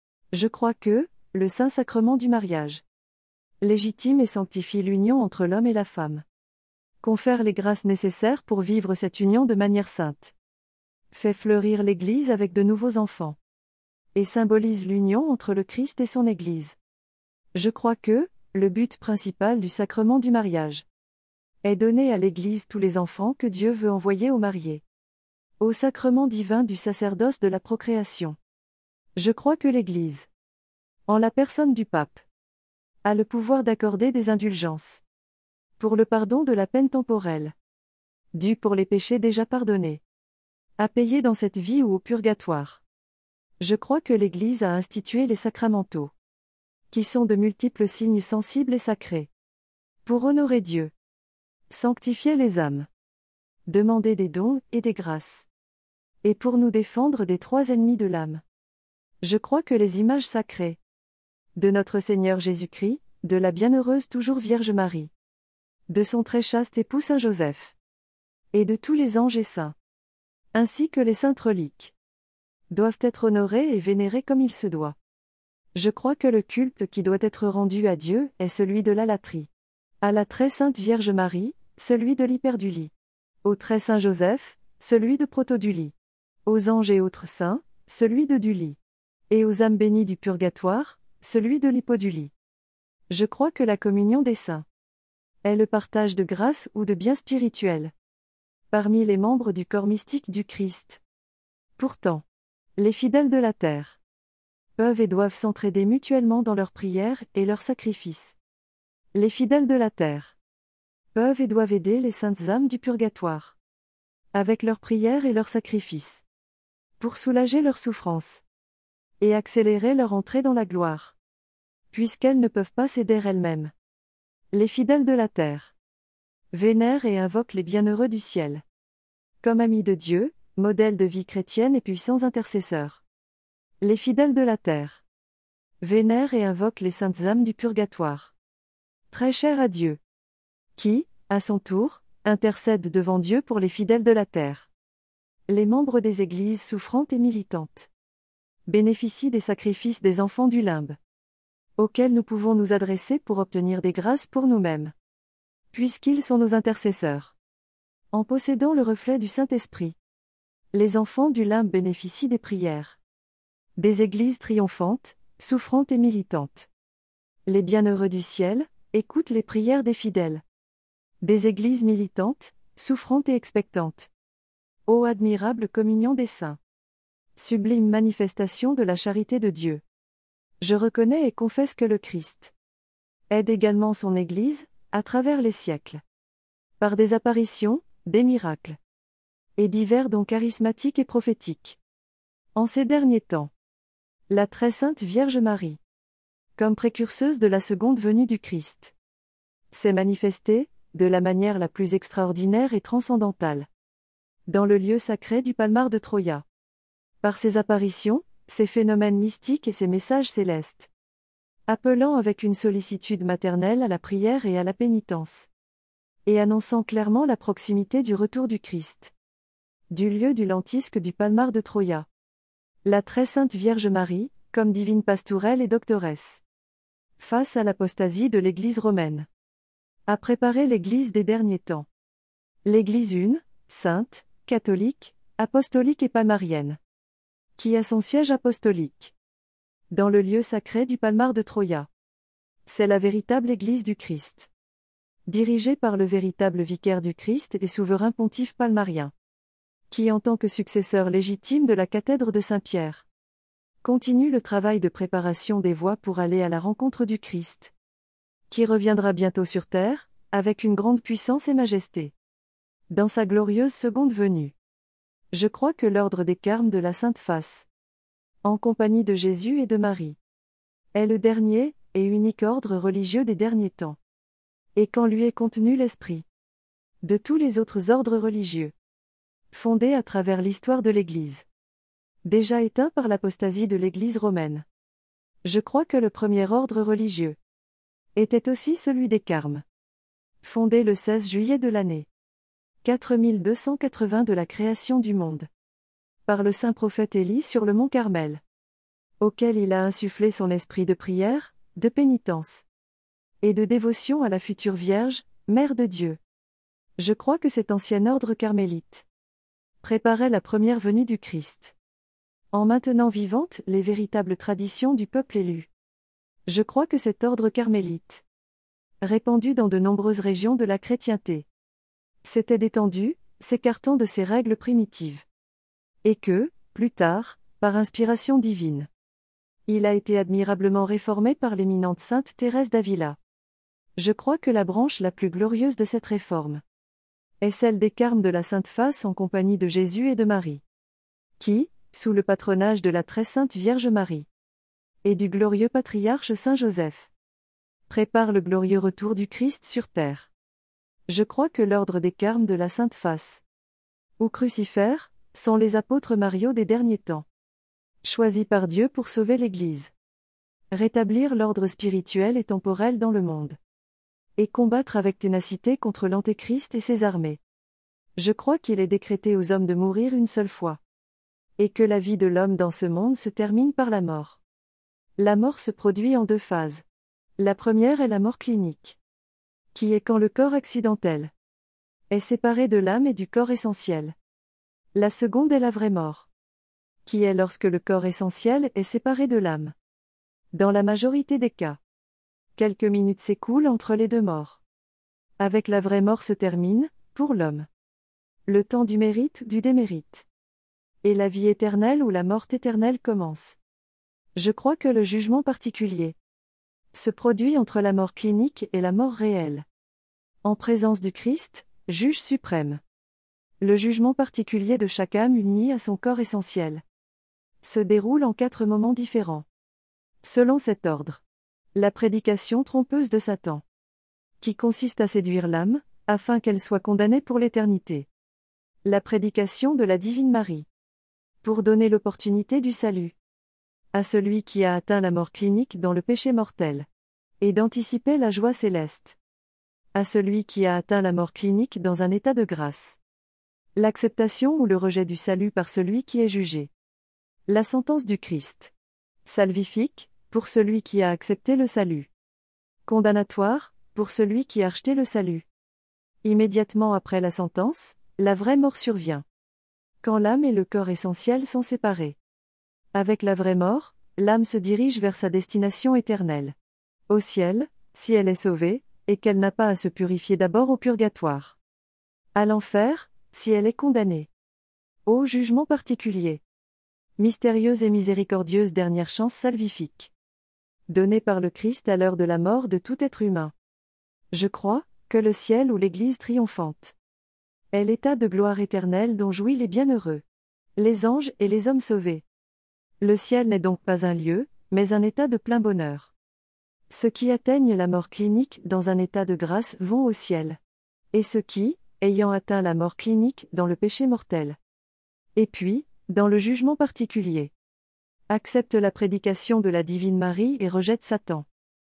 A: Je crois que, le Saint-Sacrement du mariage légitime et sanctifie l'union entre l'homme et la femme, confère les grâces nécessaires pour vivre cette union de manière sainte, fait fleurir l'Église avec de nouveaux enfants, et symbolise l'union entre le Christ et son Église. Je crois que, le but principal du sacrement du mariage est donner à l'Église tous les enfants que Dieu veut envoyer aux mariés, au sacrement divin du sacerdoce de la procréation. Je crois que l'Église, en la personne du pape, a le pouvoir d'accorder des indulgences pour le pardon de la peine temporelle, due pour les péchés déjà pardonnés, à payer dans cette vie ou au purgatoire. Je crois que l'Église a institué les sacramentaux, qui sont de multiples signes sensibles et sacrés, pour honorer Dieu, sanctifier les âmes, demander des dons et des grâces, et pour nous défendre des trois ennemis de l'âme. Je crois que les images sacrées de notre Seigneur Jésus-Christ, de la bienheureuse toujours Vierge Marie, de son très chaste époux Saint Joseph, et de tous les anges et saints, ainsi que les saintes reliques, doivent être honorées et vénérées comme il se doit. Je crois que le culte qui doit être rendu à Dieu est celui de la latrie. À la très sainte Vierge Marie, celui de l'hyperdulie. Au très saint Joseph, celui de protodulie. Aux anges et autres saints, celui de dulie. Et aux âmes bénies du purgatoire, celui de l'hypodulie. Je crois que la communion des saints est le partage de grâce ou de biens spirituels parmi les membres du corps mystique du Christ. Pourtant, les fidèles de la terre peuvent et doivent s'entraider mutuellement dans leurs prières et leurs sacrifices. Les fidèles de la terre peuvent et doivent aider les saintes âmes du purgatoire avec leurs prières et leurs sacrifices pour soulager leurs souffrances et accélérer leur entrée dans la gloire, puisqu'elles ne peuvent pas s'aider elles-mêmes. Les fidèles de la terre vénèrent et invoquent les bienheureux du ciel comme amis de Dieu, modèles de vie chrétienne et puissants intercesseurs. Les fidèles de la terre vénèrent et invoquent les saintes âmes du purgatoire, très chères à Dieu, qui, à son tour, intercèdent devant Dieu pour les fidèles de la terre. Les membres des églises souffrantes et militantes bénéficient des sacrifices des enfants du limbe, auxquels nous pouvons nous adresser pour obtenir des grâces pour nous-mêmes, puisqu'ils sont nos intercesseurs. En possédant le reflet du Saint-Esprit, les enfants du limbe bénéficient des prières des églises triomphantes, souffrantes et militantes. Les bienheureux du ciel écoutent les prières des fidèles des églises militantes, souffrantes et expectantes. Ô admirable communion des saints! Sublime manifestation de la charité de Dieu! Je reconnais et confesse que le Christ aide également son Église, à travers les siècles, par des apparitions, des miracles, et divers dons charismatiques et prophétiques. En ces derniers temps, la très sainte Vierge Marie, comme précurseuse de la seconde venue du Christ, s'est manifestée, de la manière la plus extraordinaire et transcendantale, dans le lieu sacré du Palmar de Troia. Par ses apparitions, ses phénomènes mystiques et ses messages célestes, appelant avec une sollicitude maternelle à la prière et à la pénitence, et annonçant clairement la proximité du retour du Christ, du lieu du lentisque du Palmar de Troia. La très sainte Vierge Marie, comme divine pastourelle et doctoresse, face à l'apostasie de l'Église romaine, a préparé l'Église des derniers temps. L'Église une, sainte, catholique, apostolique et palmarienne, qui a son siège apostolique dans le lieu sacré du Palmar de Troia. C'est la véritable Église du Christ, dirigée par le véritable vicaire du Christ et souverain pontife palmarien, qui en tant que successeur légitime de la cathèdre de Saint-Pierre, continue le travail de préparation des voies pour aller à la rencontre du Christ, qui reviendra bientôt sur terre, avec une grande puissance et majesté, dans sa glorieuse seconde venue. Je crois que l'ordre des Carmes de la Sainte Face, en compagnie de Jésus et de Marie, est le dernier et unique ordre religieux des derniers temps, et qu'en lui est contenu l'esprit de tous les autres ordres religieux, fondés à travers l'histoire de l'Église, déjà éteint par l'apostasie de l'Église romaine. Je crois que le premier ordre religieux était aussi celui des Carmes, fondé le seize juillet de l'année quatre mille deux cent quatre-vingts de la création du monde, par le saint prophète Élie sur le mont Carmel, auquel il a insufflé son esprit de prière, de pénitence et de dévotion à la future Vierge, Mère de Dieu. Je crois que cet ancien ordre carmélite préparait la première venue du Christ, en maintenant vivantes les véritables traditions du peuple élu. Je crois que cet ordre carmélite, répandu dans de nombreuses régions de la chrétienté, s'était étendu, s'écartant de ses règles primitives, et que, plus tard, par inspiration divine, il a été admirablement réformé par l'éminente sainte Thérèse d'Avila. Je crois que la branche la plus glorieuse de cette réforme est celle des Carmes de la Sainte Face en compagnie de Jésus et de Marie, qui, sous le patronage de la très sainte Vierge Marie et du glorieux patriarche Saint Joseph, prépare le glorieux retour du Christ sur terre. Je crois que l'ordre des Carmes de la Sainte Face, ou crucifères, sont les apôtres Mariaux des derniers temps. Choisis par Dieu pour sauver l'Église. Rétablir l'ordre spirituel et temporel dans le monde. Et combattre avec ténacité contre l'Antéchrist et ses armées. Je crois qu'il est décrété aux hommes de mourir une seule fois. Et que la vie de l'homme dans ce monde se termine par la mort. La mort se produit en deux phases. La première est la mort clinique. Qui est quand le corps accidentel est séparé de l'âme et du corps essentiel. La seconde est la vraie mort. Qui est lorsque le corps essentiel est séparé de l'âme. Dans la majorité des cas. Quelques minutes s'écoulent entre les deux morts. Avec la vraie mort se termine, pour l'homme, le temps du mérite ou du démérite. Et la vie éternelle ou la mort éternelle commence. Je crois que le jugement particulier se produit entre la mort clinique et la mort réelle. En présence du Christ, juge suprême. Le jugement particulier de chaque âme unie à son corps essentiel se déroule en quatre moments différents. Selon cet ordre. La prédication trompeuse de Satan, qui consiste à séduire l'âme, afin qu'elle soit condamnée pour l'éternité. La prédication de la Divine Marie, pour donner l'opportunité du salut à celui qui a atteint la mort clinique dans le péché mortel, et d'anticiper la joie céleste à celui qui a atteint la mort clinique dans un état de grâce. L'acceptation ou le rejet du salut par celui qui est jugé. La sentence du Christ. Salvifique, pour celui qui a accepté le salut. Condamnatoire, pour celui qui a rejeté le salut. Immédiatement après la sentence, la vraie mort survient. Quand l'âme et le corps essentiel sont séparés. Avec la vraie mort, l'âme se dirige vers sa destination éternelle. Au ciel, si elle est sauvée, et qu'elle n'a pas à se purifier d'abord au purgatoire. À l'enfer, si elle est condamnée. Au jugement particulier. Mystérieuse et miséricordieuse dernière chance salvifique. Donnée par le Christ à l'heure de la mort de tout être humain. Je crois que le ciel ou l'Église triomphante est l'état de gloire éternelle dont jouissent les bienheureux, les anges et les hommes sauvés. Le ciel n'est donc pas un lieu, mais un état de plein bonheur. Ceux qui atteignent la mort clinique dans un état de grâce vont au ciel. Et ceux qui, ayant atteint la mort clinique dans le péché mortel, et puis, dans le jugement particulier, acceptent la prédication de la Divine Marie et rejettent Satan.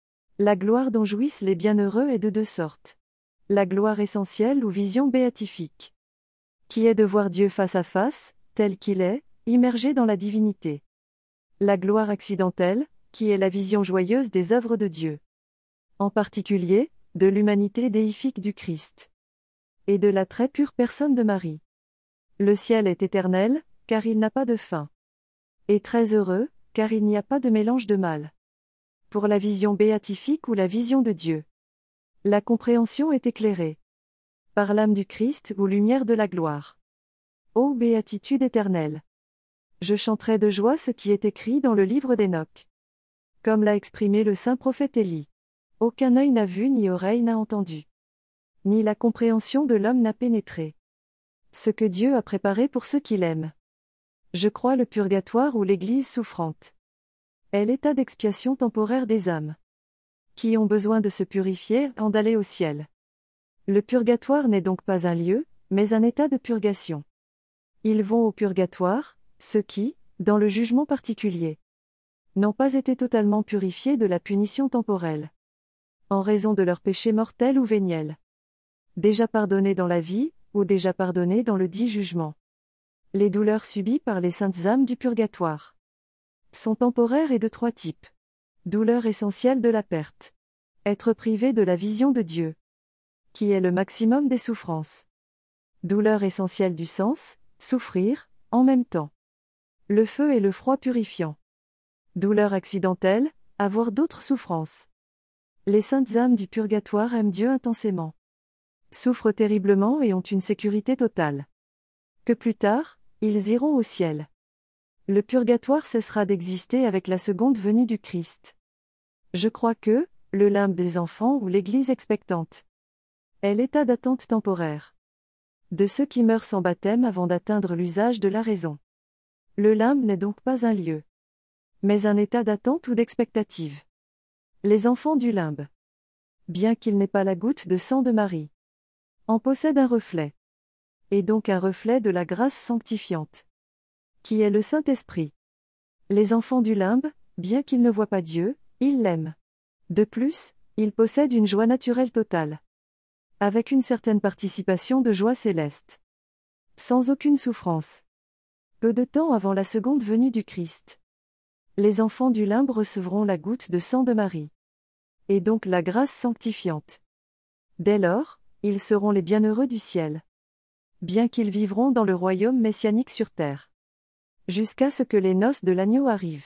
A: La gloire dont jouissent les bienheureux est de deux sortes. La gloire essentielle ou vision béatifique, qui est de voir Dieu face à face, tel qu'il est, immergé dans la divinité. La gloire accidentelle, qui est la vision joyeuse des œuvres de Dieu. En particulier, de l'humanité déifique du Christ. Et de la très pure personne de Marie. Le ciel est éternel, car il n'a pas de fin. Et très heureux, car il n'y a pas de mélange de mal. Pour la vision béatifique ou la vision de Dieu. La compréhension est éclairée par l'âme du Christ ou lumière de la gloire. Ô béatitude éternelle! Je chanterai de joie ce qui est écrit dans le livre d'Enoch. Comme l'a exprimé le saint prophète Élie. Aucun œil n'a vu ni oreille n'a entendu. Ni la compréhension de l'homme n'a pénétré. Ce que Dieu a préparé pour ceux qui l'aiment. Je crois le purgatoire ou l'Église souffrante est l'état d'expiation temporaire des âmes qui ont besoin de se purifier avant d'aller au ciel. Le purgatoire n'est donc pas un lieu, mais un état de purgation. Ils vont au purgatoire, ceux qui, dans le jugement particulier, n'ont pas été totalement purifiés de la punition temporelle, en raison de leur péché mortel ou véniel, déjà pardonnés dans la vie, ou déjà pardonnés dans le dit jugement. Les douleurs subies par les saintes âmes du purgatoire sont temporaires et de trois types. Douleur essentielle de la perte. Être privé de la vision de Dieu, qui est le maximum des souffrances. Douleur essentielle du sens, souffrir, en même temps. Le feu et le froid purifiant. Douleur accidentelle, avoir d'autres souffrances. Les saintes âmes du purgatoire aiment Dieu intensément. Souffrent terriblement et ont une sécurité totale. Que plus tard, ils iront au ciel. Le purgatoire cessera d'exister avec la seconde venue du Christ. Je crois que, le limbe des enfants ou l'Église expectante est l'état d'attente temporaire de ceux qui meurent sans baptême avant d'atteindre l'usage de la raison. Le limbe n'est donc pas un lieu, mais un état d'attente ou d'expectative. Les enfants du limbe, bien qu'il n'ait pas la goutte de sang de Marie, en possèdent un reflet. et donc un reflet de la grâce sanctifiante, qui est le Saint-Esprit. Les enfants du limbe, bien qu'ils ne voient pas Dieu, ils l'aiment. De plus, ils possèdent une joie naturelle totale, avec une certaine participation de joie céleste, sans aucune souffrance. Peu de temps avant la seconde venue du Christ, les enfants du limbe recevront la goutte de sang de Marie, et donc la grâce sanctifiante. Dès lors, ils seront les bienheureux du ciel, bien qu'ils vivront dans le royaume messianique sur terre, jusqu'à ce que les noces de l'agneau arrivent.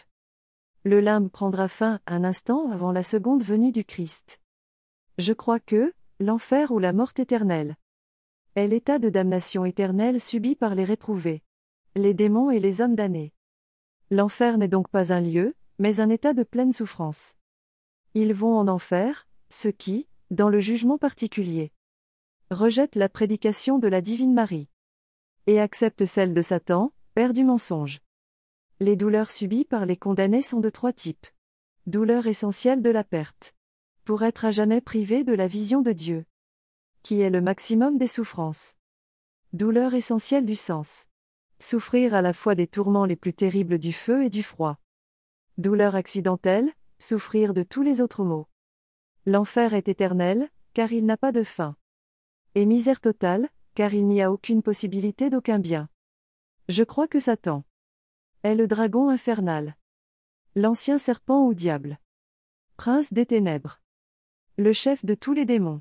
A: Le limbe prendra fin un instant avant la seconde venue du Christ. Je crois que, l'enfer ou la mort éternelle est l'état de damnation éternelle subi par les réprouvés, les démons et les hommes damnés. L'enfer n'est donc pas un lieu, mais un état de pleine souffrance. Ils vont en enfer, ceux qui, dans le jugement particulier, rejettent la prédication de la divine Marie, et acceptent celle de Satan, père du mensonge. Les douleurs subies par les condamnés sont de trois types. Douleur essentielle de la perte, pour être à jamais privé de la vision de Dieu, qui est le maximum des souffrances. Douleur essentielle du sens. Souffrir à la fois des tourments les plus terribles du feu et du froid. Douleur accidentelle, souffrir de tous les autres maux. L'enfer est éternel, car il n'a pas de fin. Et misère totale, car il n'y a aucune possibilité d'aucun bien. Je crois que Satan est le dragon infernal, l'ancien serpent ou diable, prince des ténèbres, le chef de tous les démons,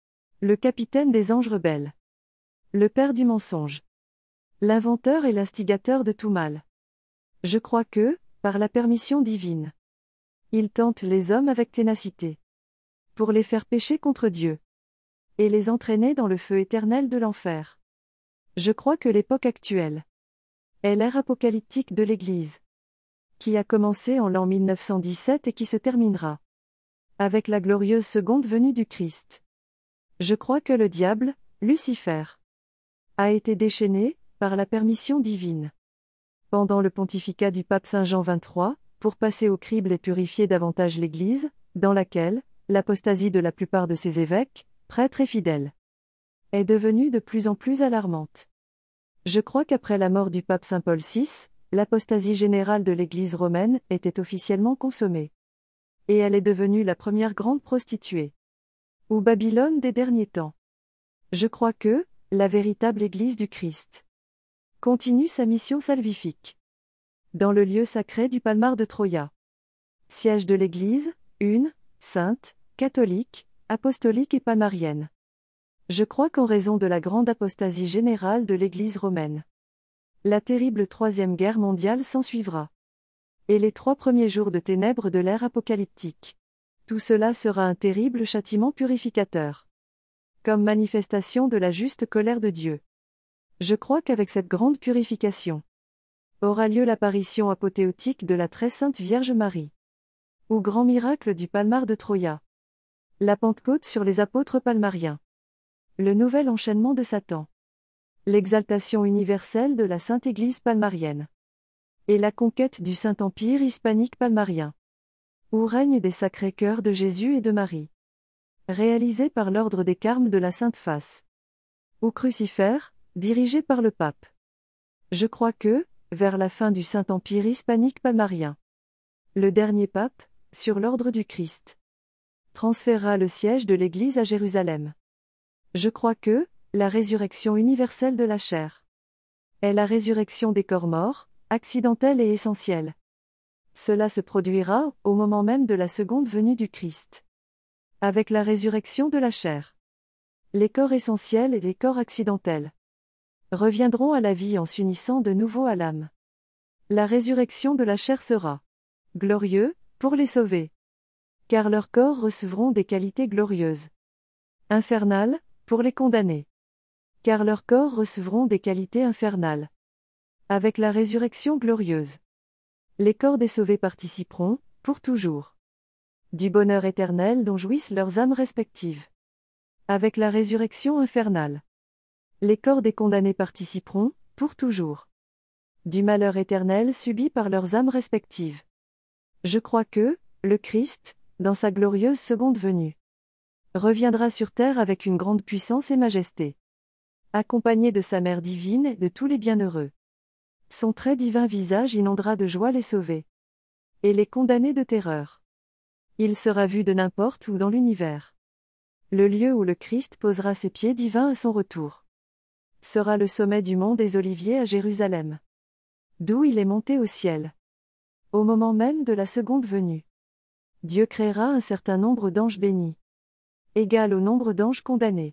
A: le capitaine des anges rebelles, le père du mensonge, l'inventeur et l'instigateur de tout mal. Je crois que, par la permission divine, il tente les hommes avec ténacité, pour les faire pécher contre Dieu, et les entraîner dans le feu éternel de l'enfer. Je crois que l'époque actuelle est l'ère apocalyptique de l'Église, qui a commencé en l'an mille neuf cent dix-sept et qui se terminera avec la glorieuse seconde venue du Christ. Je crois que le diable, Lucifer, a été déchaîné, par la permission divine, pendant le pontificat du pape Saint Jean vingt-trois, pour passer au crible et purifier davantage l'Église, dans laquelle l'apostasie de la plupart de ses évêques, prêtres et fidèles, est devenue de plus en plus alarmante. Je crois qu'après la mort du pape Saint Paul six, l'apostasie générale de l'Église romaine était officiellement consommée. Et elle est devenue la première grande prostituée, ou Babylone des derniers temps. Je crois que, la véritable Église du Christ continue sa mission salvifique dans le lieu sacré du Palmar de Troia, siège de l'Église, une, sainte, catholique, apostolique et palmarienne. Je crois qu'en raison de la grande apostasie générale de l'Église romaine, la terrible Troisième Guerre mondiale s'ensuivra, et les trois premiers jours de ténèbres de l'ère apocalyptique. Tout cela sera un terrible châtiment purificateur, comme manifestation de la juste colère de Dieu. Je crois qu'avec cette grande purification, aura lieu l'apparition apothéotique de la très sainte Vierge Marie, ou grand miracle du Palmar de Troia, la Pentecôte sur les apôtres palmariens, le nouvel enchaînement de Satan, l'exaltation universelle de la Sainte Église palmarienne, et la conquête du Saint-Empire hispanique palmarien, où règnent des sacrés cœurs de Jésus et de Marie, réalisés par l'ordre des Carmes de la Sainte Face, ou crucifères, dirigés par le pape. Je crois que, vers la fin du Saint-Empire hispanique palmarien, le dernier pape, sur l'ordre du Christ, transférera le siège de l'Église à Jérusalem. Je crois que, la résurrection universelle de la chair est la résurrection des corps morts, accidentelle et essentielle. Cela se produira au moment même de la seconde venue du Christ, avec la résurrection de la chair. Les corps essentiels et les corps accidentels reviendront à la vie en s'unissant de nouveau à l'âme. La résurrection de la chair sera glorieux pour les sauvés, car leurs corps recevront des qualités glorieuses. Infernal, pour les condamnés, car leurs corps recevront des qualités infernales. Avec la résurrection glorieuse, les corps des sauvés participeront, pour toujours, du bonheur éternel dont jouissent leurs âmes respectives. Avec la résurrection infernale, les corps des condamnés participeront, pour toujours, du malheur éternel subi par leurs âmes respectives. Je crois que, le Christ, dans sa glorieuse seconde venue, reviendra sur terre avec une grande puissance et majesté, accompagné de sa mère divine et de tous les bienheureux. Son très divin visage inondera de joie les sauvés. Et les condamnés de terreur. Il sera vu de n'importe où dans l'univers. Le lieu où le Christ posera ses pieds divins à son retour sera le sommet du mont des Oliviers à Jérusalem, d'où il est monté au ciel. Au moment même de la seconde venue, Dieu créera un certain nombre d'anges bénis, égal au nombre d'anges condamnés.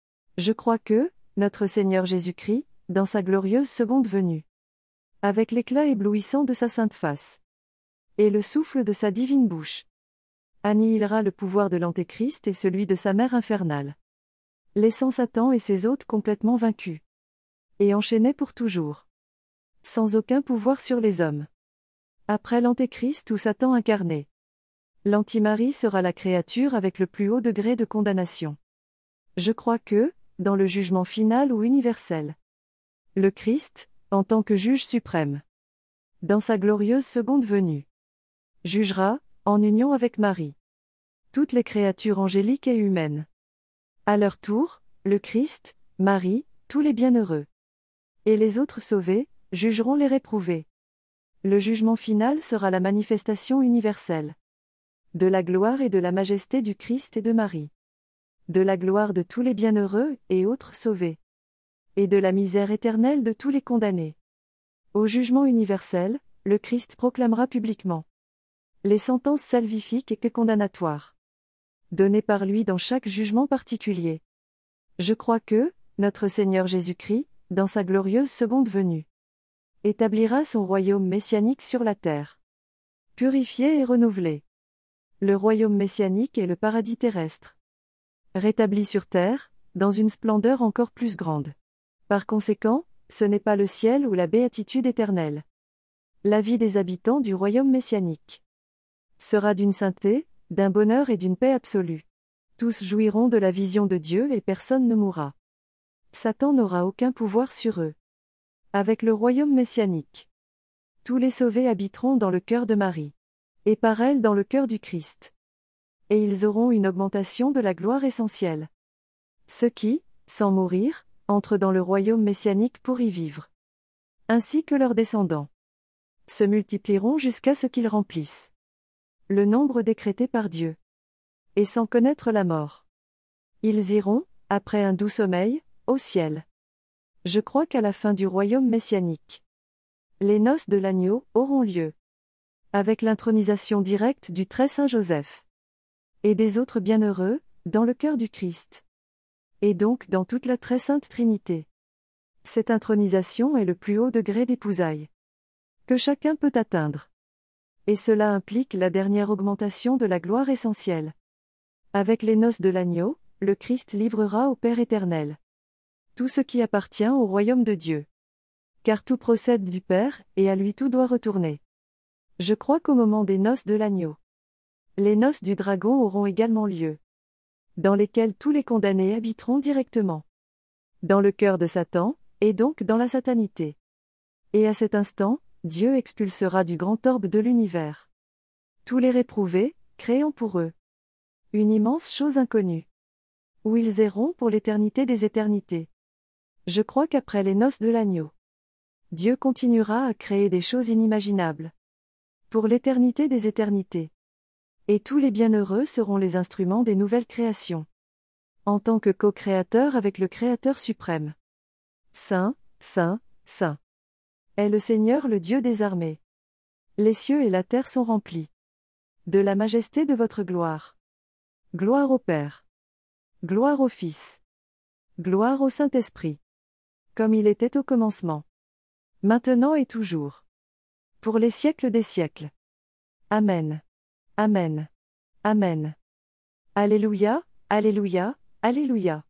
A: Je crois que, notre Seigneur Jésus-Christ, dans sa glorieuse seconde venue, avec l'éclat éblouissant de sa sainte face, et le souffle de sa divine bouche, annihilera le pouvoir de l'Antéchrist et celui de sa mère infernale, laissant Satan et ses hôtes complètement vaincus, et enchaînés pour toujours, sans aucun pouvoir sur les hommes. Après l'Antéchrist ou Satan incarné, l'Antimarie sera la créature avec le plus haut degré de condamnation. Je crois que, dans le jugement final ou universel, le Christ, en tant que juge suprême, dans sa glorieuse seconde venue, jugera, en union avec Marie, toutes les créatures angéliques et humaines. À leur tour, le Christ, Marie, tous les bienheureux, et les autres sauvés, jugeront les réprouvés. Le jugement final sera la manifestation universelle de la gloire et de la majesté du Christ et de Marie, de la gloire de tous les bienheureux et autres sauvés, et de la misère éternelle de tous les condamnés. Au jugement universel, le Christ proclamera publiquement les sentences salvifiques et condamnatoires données par lui dans chaque jugement particulier. Je crois que, notre Seigneur Jésus-Christ, dans sa glorieuse seconde venue, établira son royaume messianique sur la terre, purifié et renouvelé. Le royaume messianique est le paradis terrestre, rétabli sur terre, dans une splendeur encore plus grande. Par conséquent, ce n'est pas le ciel ou la béatitude éternelle. La vie des habitants du royaume messianique sera d'une sainteté, d'un bonheur et d'une paix absolue. Tous jouiront de la vision de Dieu et personne ne mourra. Satan n'aura aucun pouvoir sur eux. Avec le royaume messianique, tous les sauvés habiteront dans le cœur de Marie, et par elle dans le cœur du Christ. Et ils auront une augmentation de la gloire essentielle. Ceux qui, sans mourir, entrent dans le royaume messianique pour y vivre, ainsi que leurs descendants, se multiplieront jusqu'à ce qu'ils remplissent le nombre décrété par Dieu, et sans connaître la mort. Ils iront, après un doux sommeil, au ciel. Je crois qu'à la fin du royaume messianique, les noces de l'agneau auront lieu, avec l'intronisation directe du très saint Joseph, et des autres bienheureux, dans le cœur du Christ, et donc dans toute la très sainte Trinité. Cette intronisation est le plus haut degré d'épousailles que chacun peut atteindre. Et cela implique la dernière augmentation de la gloire essentielle. Avec les noces de l'agneau, le Christ livrera au Père éternel tout ce qui appartient au royaume de Dieu. Car tout procède du Père, et à lui tout doit retourner. Je crois qu'au moment des noces de l'agneau, les noces du dragon auront également lieu, dans lesquelles tous les condamnés habiteront directement dans le cœur de Satan, et donc dans la satanité. Et à cet instant, Dieu expulsera du grand orbe de l'univers tous les réprouvés, créant pour eux une immense chose inconnue, où ils erront pour l'éternité des éternités. Je crois qu'après les noces de l'agneau, Dieu continuera à créer des choses inimaginables pour l'éternité des éternités. Et tous les bienheureux seront les instruments des nouvelles créations, en tant que co-créateurs avec le Créateur suprême. Saint, Saint, Saint est le Seigneur le Dieu des armées. Les cieux et la terre sont remplis de la majesté de votre gloire. Gloire au Père. Gloire au Fils. Gloire au Saint-Esprit. Comme il était au commencement, maintenant et toujours, pour les siècles des siècles. Amen. Amen. Amen. Alléluia, Alléluia, Alléluia.